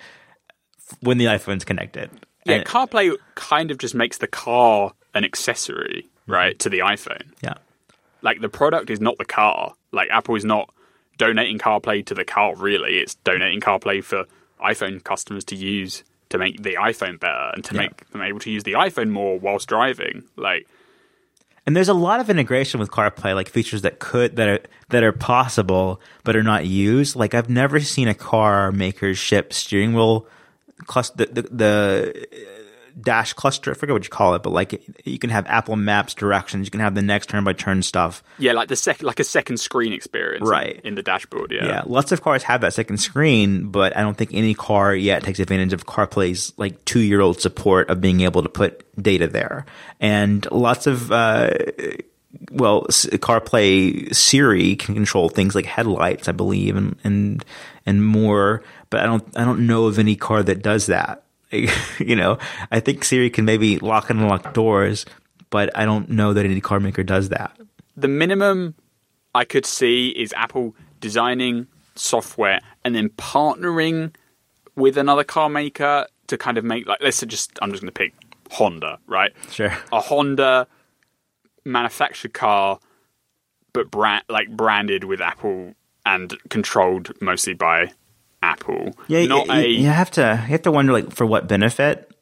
when the iPhone's connected. Yeah, and, CarPlay kind of just makes the car an accessory, right, to the iPhone. Yeah. Like, the product is not the car. Like, Apple is not donating CarPlay to the car, really. It's donating CarPlay for iPhone customers to use to make the iPhone better and to yeah. make them able to use the iPhone more whilst driving. Like, and there's a lot of integration with CarPlay, like features that could that are that are possible but are not used. Like, I've never seen a car maker ship steering wheel cluster, the, the, the dash cluster. I forget what you call it, but like you can have Apple Maps directions. You can have the next turn by turn stuff. Yeah, like the second, like a second screen experience, right, in, in the dashboard. Yeah, yeah. Lots of cars have that second screen, but I don't think any car yet takes advantage of CarPlay's like two year old support of being able to put data there. And lots of uh, well, CarPlay Siri can control things like headlights, I believe, and and and more. But I don't I don't know of any car that does that. You know, I think Siri can maybe lock and unlock doors, but I don't know that any car maker does that. The minimum I could see is Apple designing software and then partnering with another car maker to kind of make, like, let's say just, I'm just going to pick Honda, right? Sure. A Honda manufactured car, but brand, like branded with Apple and controlled mostly by Apple. Yeah, not you, a, you have to you have to wonder, like, for what benefit.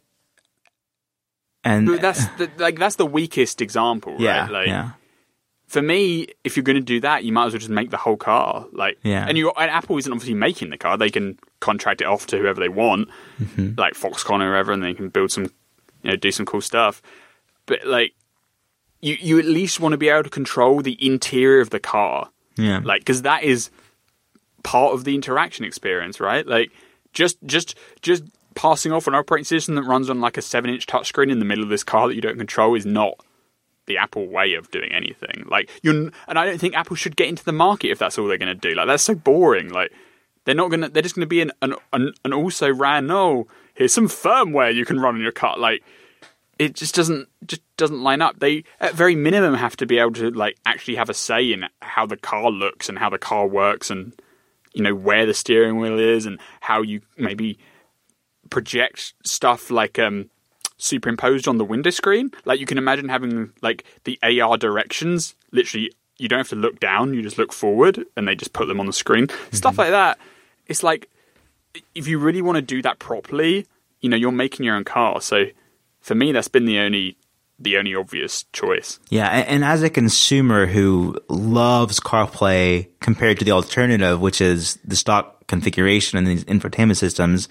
And that's the, like that's the weakest example, right? Yeah, like, yeah. For me, if you're going to do that, you might as well just make the whole car. Like, yeah. And you and Apple isn't obviously making the car; they can contract it off to whoever they want, mm-hmm. like Foxconn or whoever, and they can build some, you know, do some cool stuff. But like, you you at least want to be able to control the interior of the car, yeah, like, because that is part of the interaction experience, right? Like, just just just passing off an operating system that runs on like a seven inch touchscreen in the middle of this car that you don't control is not the Apple way of doing anything. Like, you and I don't think Apple should get into the market if that's all they're going to do. Like, that's so boring. Like, they're not going to. They're just going to be an an, an an also ran. Oh, here's some firmware you can run on your car. Like, it just doesn't just doesn't line up. They at very minimum have to be able to like actually have a say in how the car looks and how the car works and, you know, where the steering wheel is and how you maybe project stuff like um, superimposed on the window screen. Like, you can imagine having like the A R directions. Literally, you don't have to look down; you just look forward, and they just put them on the screen. Mm-hmm. Stuff like that. It's like, if you really want to do that properly, you know, you're making your own car. So, for me, that's been the only the only obvious choice. Yeah, and, and as a consumer who loves CarPlay compared to the alternative, which is the stock configuration and these infotainment systems,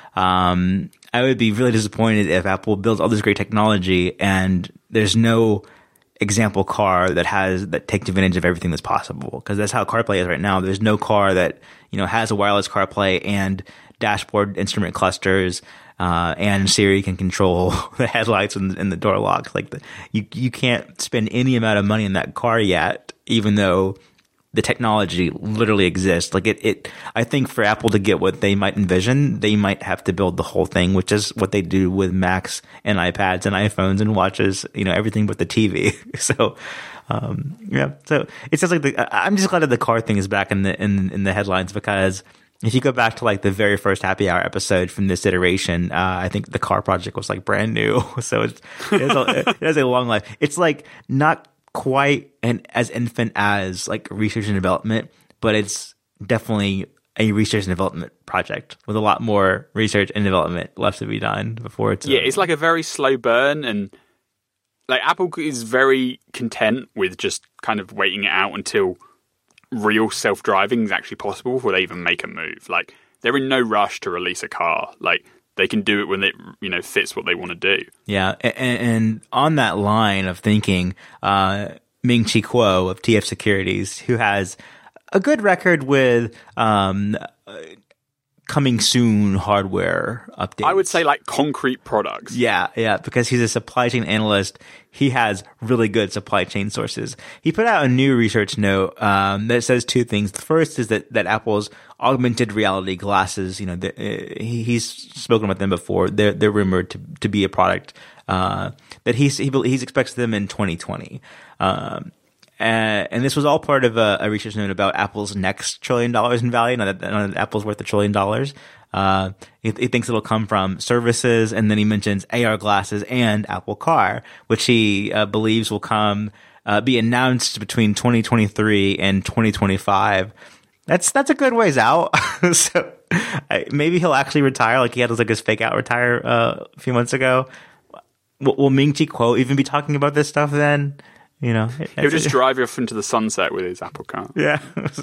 um, I would be really disappointed if Apple builds all this great technology and there's no example car that has that takes advantage of everything that's possible, because that's how CarPlay is right now. There's no car that, you know, has a wireless CarPlay and dashboard instrument clusters, uh, and Siri can control the headlights and, and the door locks. Like the, you, you can't spend any amount of money in that car yet, even though the technology literally exists. Like it, it, I think for Apple to get what they might envision, they might have to build the whole thing, which is what they do with Macs and iPads and iPhones and watches, you know, everything but the T V. So, um, yeah, so it sounds like the, I'm just glad that the car thing is back in the, in, in the headlines, because if you go back to like the very first Happy Hour episode from this iteration, uh, I think the car project was like brand new. So it's, it has a, it has a long life. It's like not quite an as infant as like research and development, but it's definitely a research and development project with a lot more research and development left to be done before it's yeah a, it's like a very slow burn, and like Apple is very content with just kind of waiting it out until real self-driving is actually possible before they even make a move. Like they're in no rush to release a car. Like they can do it when it, you know, fits what they want to do. Yeah, and, and on that line of thinking, uh, Ming-Chi Kuo of T F Securities, who has a good record with um, uh, coming soon hardware updates. I would say like concrete products. Yeah, yeah, because he's a supply chain analyst. He has really good supply chain sources. He put out a new research note um, that says two things. The first is that, that Apple's augmented reality glasses, you know, the, uh, he, he's spoken about them before. They're they're rumored to to be a product uh, that he's he he's expects them in twenty twenty. Um, Uh, and this was all part of a, a research note about Apple's next trillion dollars in value. Now that, now that Apple's worth a trillion dollars, uh, he, he thinks it'll come from services, and then he mentions A R glasses and Apple Car, which he uh, believes will come uh, be announced between twenty twenty-three and twenty twenty-five. That's that's a good ways out. So I, maybe he'll actually retire, like he had like his fake out retire uh, a few months ago. Will, will Ming-Chi Kuo even be talking about this stuff then? You know, he'll just drive you off into the sunset with his Apple Car. Yeah,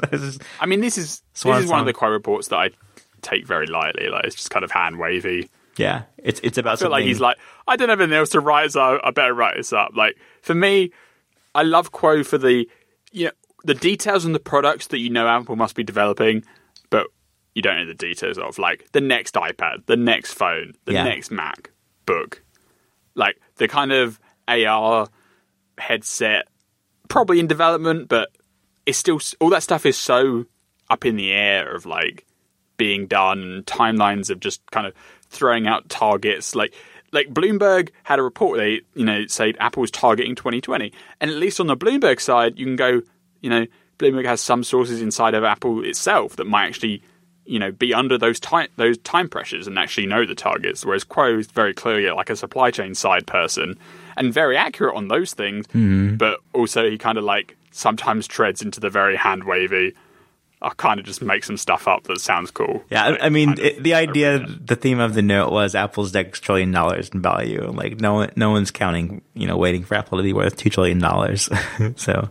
I mean, this is this is one of the Kuo reports that I take very lightly. Like, it's just kind of hand wavy. Yeah, it's it's about. I feel something... like he's like, I don't have anything else to write, so I better write this up. Like for me, I love Kuo for the you know the details on the products that you know Apple must be developing, but you don't know the details of, like the next iPad, the next phone, the yeah. next Mac book, like the kind of A R headset probably in development, but it's still all that stuff is so up in the air of like being done, and timelines of just kind of throwing out targets. Like like Bloomberg had a report, they you know say Apple was targeting twenty twenty, and at least on the Bloomberg side you can go, you know Bloomberg has some sources inside of Apple itself that might actually you know be under those time those time pressures and actually know the targets, whereas Kuo is very clearly like a supply chain side person and very accurate on those things, mm-hmm. but also he kind of like sometimes treads into the very hand wavy. I kind of just make some stuff up that sounds cool. Yeah, like, I mean, it, the idea, the theme of the note was Apple's next trillion dollars in value. Like no one, no one's counting, you know, waiting for Apple to be worth two trillion dollars. So,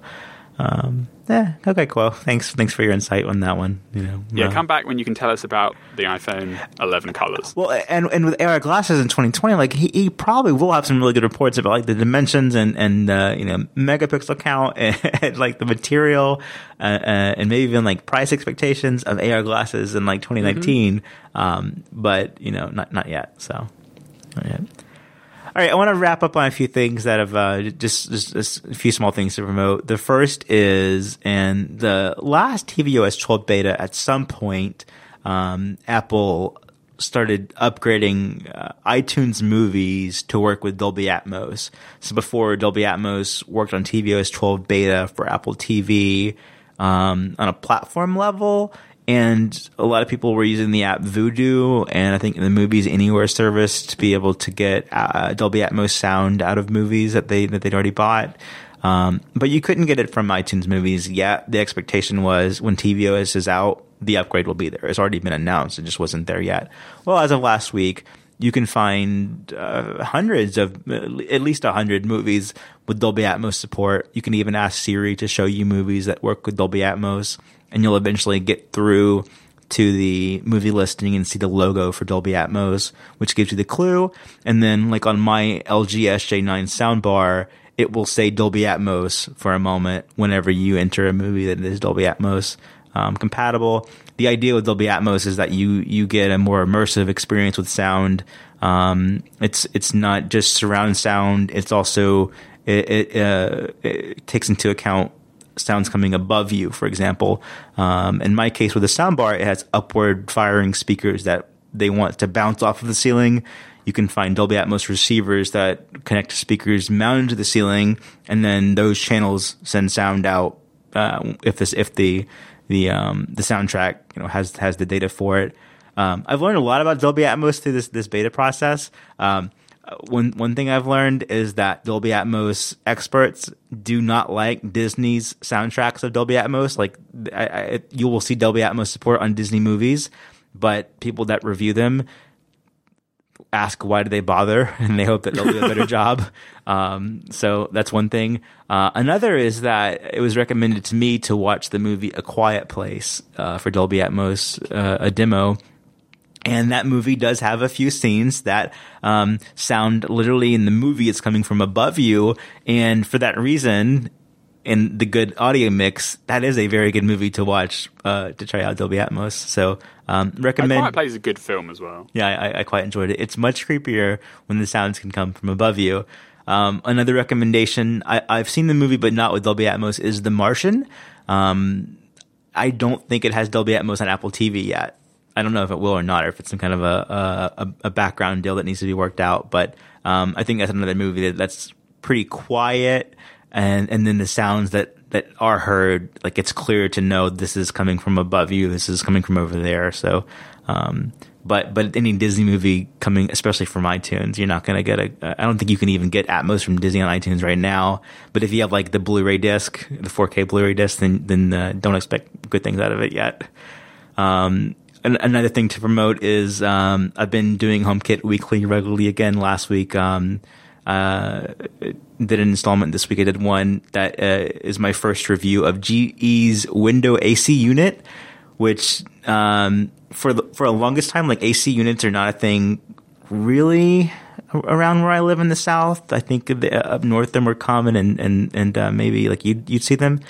um, yeah, okay, cool. Thanks, thanks for your insight on that one. You know, yeah, uh, come back when you can tell us about the iPhone eleven colors. Well, and and with A R glasses in twenty twenty, like he, he probably will have some really good reports about like the dimensions and and uh, you know megapixel count and, and like the material uh, uh, and maybe even like price expectations of A R glasses in like twenty nineteen. Mm-hmm. Um, but you know, not not yet. So, not yet. All right, I want to wrap up on a few things that have uh, just, just, just a few small things to promote. The first is, in the last tvOS twelve beta, at some point, um, Apple started upgrading uh, iTunes movies to work with Dolby Atmos. So before, Dolby Atmos worked on tvOS twelve beta for Apple T V um, on a platform level. And a lot of people were using the app Vudu and I think the Movies Anywhere service to be able to get uh, Dolby Atmos sound out of movies that they that they'd already bought. Um, but you couldn't get it from iTunes Movies yet. The expectation was when tvOS is out, the upgrade will be there. It's already been announced. It just wasn't there yet. Well, as of last week, you can find uh, hundreds of, uh, at least a hundred movies with Dolby Atmos support. You can even ask Siri to show you movies that work with Dolby Atmos, and you'll eventually get through to the movie listing and see the logo for Dolby Atmos, which gives you the clue. And then, like on my L G S J nine soundbar, it will say Dolby Atmos for a moment whenever you enter a movie that is Dolby Atmos um, compatible. The idea with Dolby Atmos is that you you get a more immersive experience with sound. Um, it's it's not just surround sound. It's also it it, uh, it takes into account sounds coming above you. For example, um, in my case with the soundbar, it has upward firing speakers that they want to bounce off of the ceiling. You can find Dolby Atmos receivers that connect to speakers mounted to the ceiling, and then those channels send sound out uh, if this if the the um, the soundtrack you know has has the data for it. Um, I've learned a lot about Dolby Atmos through this this beta process. Um, one one thing I've learned is that Dolby Atmos experts do not like Disney's soundtracks of Dolby Atmos. Like I, I, you will see Dolby Atmos support on Disney movies, but people that review them ask why do they bother, and they hope that they'll do a better job. Um, so that's one thing. Uh, another is that it was recommended to me to watch the movie A Quiet Place uh, for Dolby Atmos, uh, a demo. And that movie does have a few scenes that um, sound literally in the movie it's coming from above you. And for that reason, in the good audio mix, that is a very good movie to watch uh, to try out Dolby Atmos. So um, recommend. Quiet Place is a good film as well. Yeah, I, I quite enjoyed it. It's much creepier when the sounds can come from above you. Um, another recommendation, I, I've seen the movie but not with Dolby Atmos, is The Martian. Um, I don't think it has Dolby Atmos on Apple T V yet. I don't know if it will or not, or if it's some kind of a a, a background deal that needs to be worked out. But um, I think that's another movie that, that's pretty quiet, and and then the sounds that, that are heard, like it's clear to know this is coming from above you, this is coming from over there. So, um, but but any Disney movie coming, especially from iTunes, you're not going to get a. I don't think you can even get Atmos from Disney on iTunes right now. But if you have like the Blu-ray disc, the four K Blu-ray disc, then then uh, don't expect good things out of it yet. Um, Another thing to promote is um, I've been doing HomeKit weekly regularly again. Last week, um, uh, did an installment. This week I did one that uh, is my first review of G E's window A C unit, which um, for the, for the longest time, like A C units are not a thing really around where I live in the South. I think the, up north they're more common, and and and uh, maybe like you'd you'd see them.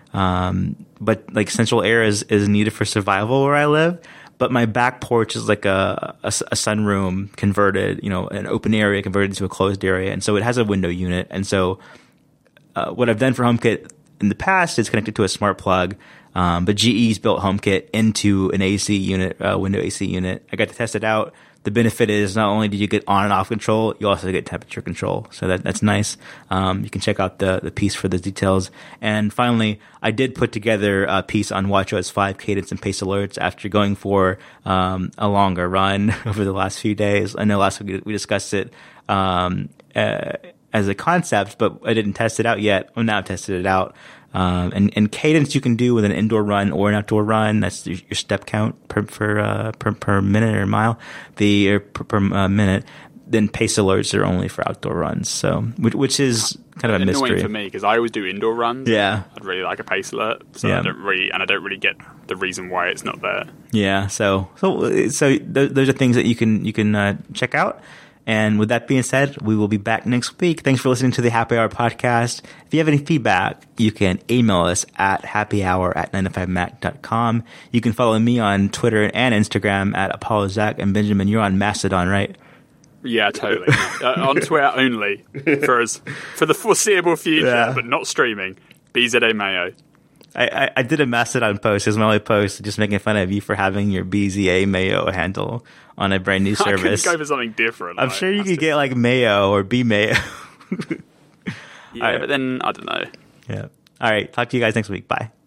Um, but like central air is, is needed for survival where I live. But my back porch is like a, a, a sunroom converted, you know, an open area converted into a closed area. And so it has a window unit. And so uh, what I've done for HomeKit in the past is connected to a smart plug. Um, but G E's built HomeKit into an A C unit, uh, window A C unit. I got to test it out. The benefit is not only do you get on and off control, you also get temperature control. So that that's nice. Um, you can check out the, the piece for the details. And finally, I did put together a piece on WatchOS five cadence and pace alerts after going for um, a longer run over the last few days. I know last week we discussed it um, uh, as a concept, but I didn't test it out yet. Well, now I've tested it out. Um, and, and cadence you can do with an indoor run or an outdoor run. That's your, your step count per per, uh, per per minute or mile. The or per, per uh, minute. Then pace alerts are only for outdoor runs. So which, which is kind of a mystery annoying for me because I always do indoor runs. Yeah, I'd really like a pace alert. So yeah. I don't really and I don't really get the reason why it's not there. Yeah. So so so th- those are things that you can you can uh, check out. And with that being said, we will be back next week. Thanks for listening to the Happy Hour podcast. If you have any feedback, you can email us at happyhour at nine to five mac dot com. You can follow me on Twitter and Instagram at Apollo Zach, and Benjamin, you're on Mastodon, right? Yeah, totally. uh, on Twitter only for us, for the foreseeable future, yeah. But not streaming. B Z A Mayo. I, I, I did a Mastodon post. It was my only post, just making fun of you for having your B Z A Mayo handle on a brand new service. I could go for something different. I'm like, sure you could get like Mayo or B Mayo. Yeah, right. But then I don't know. Yeah. All right. Talk to you guys next week. Bye.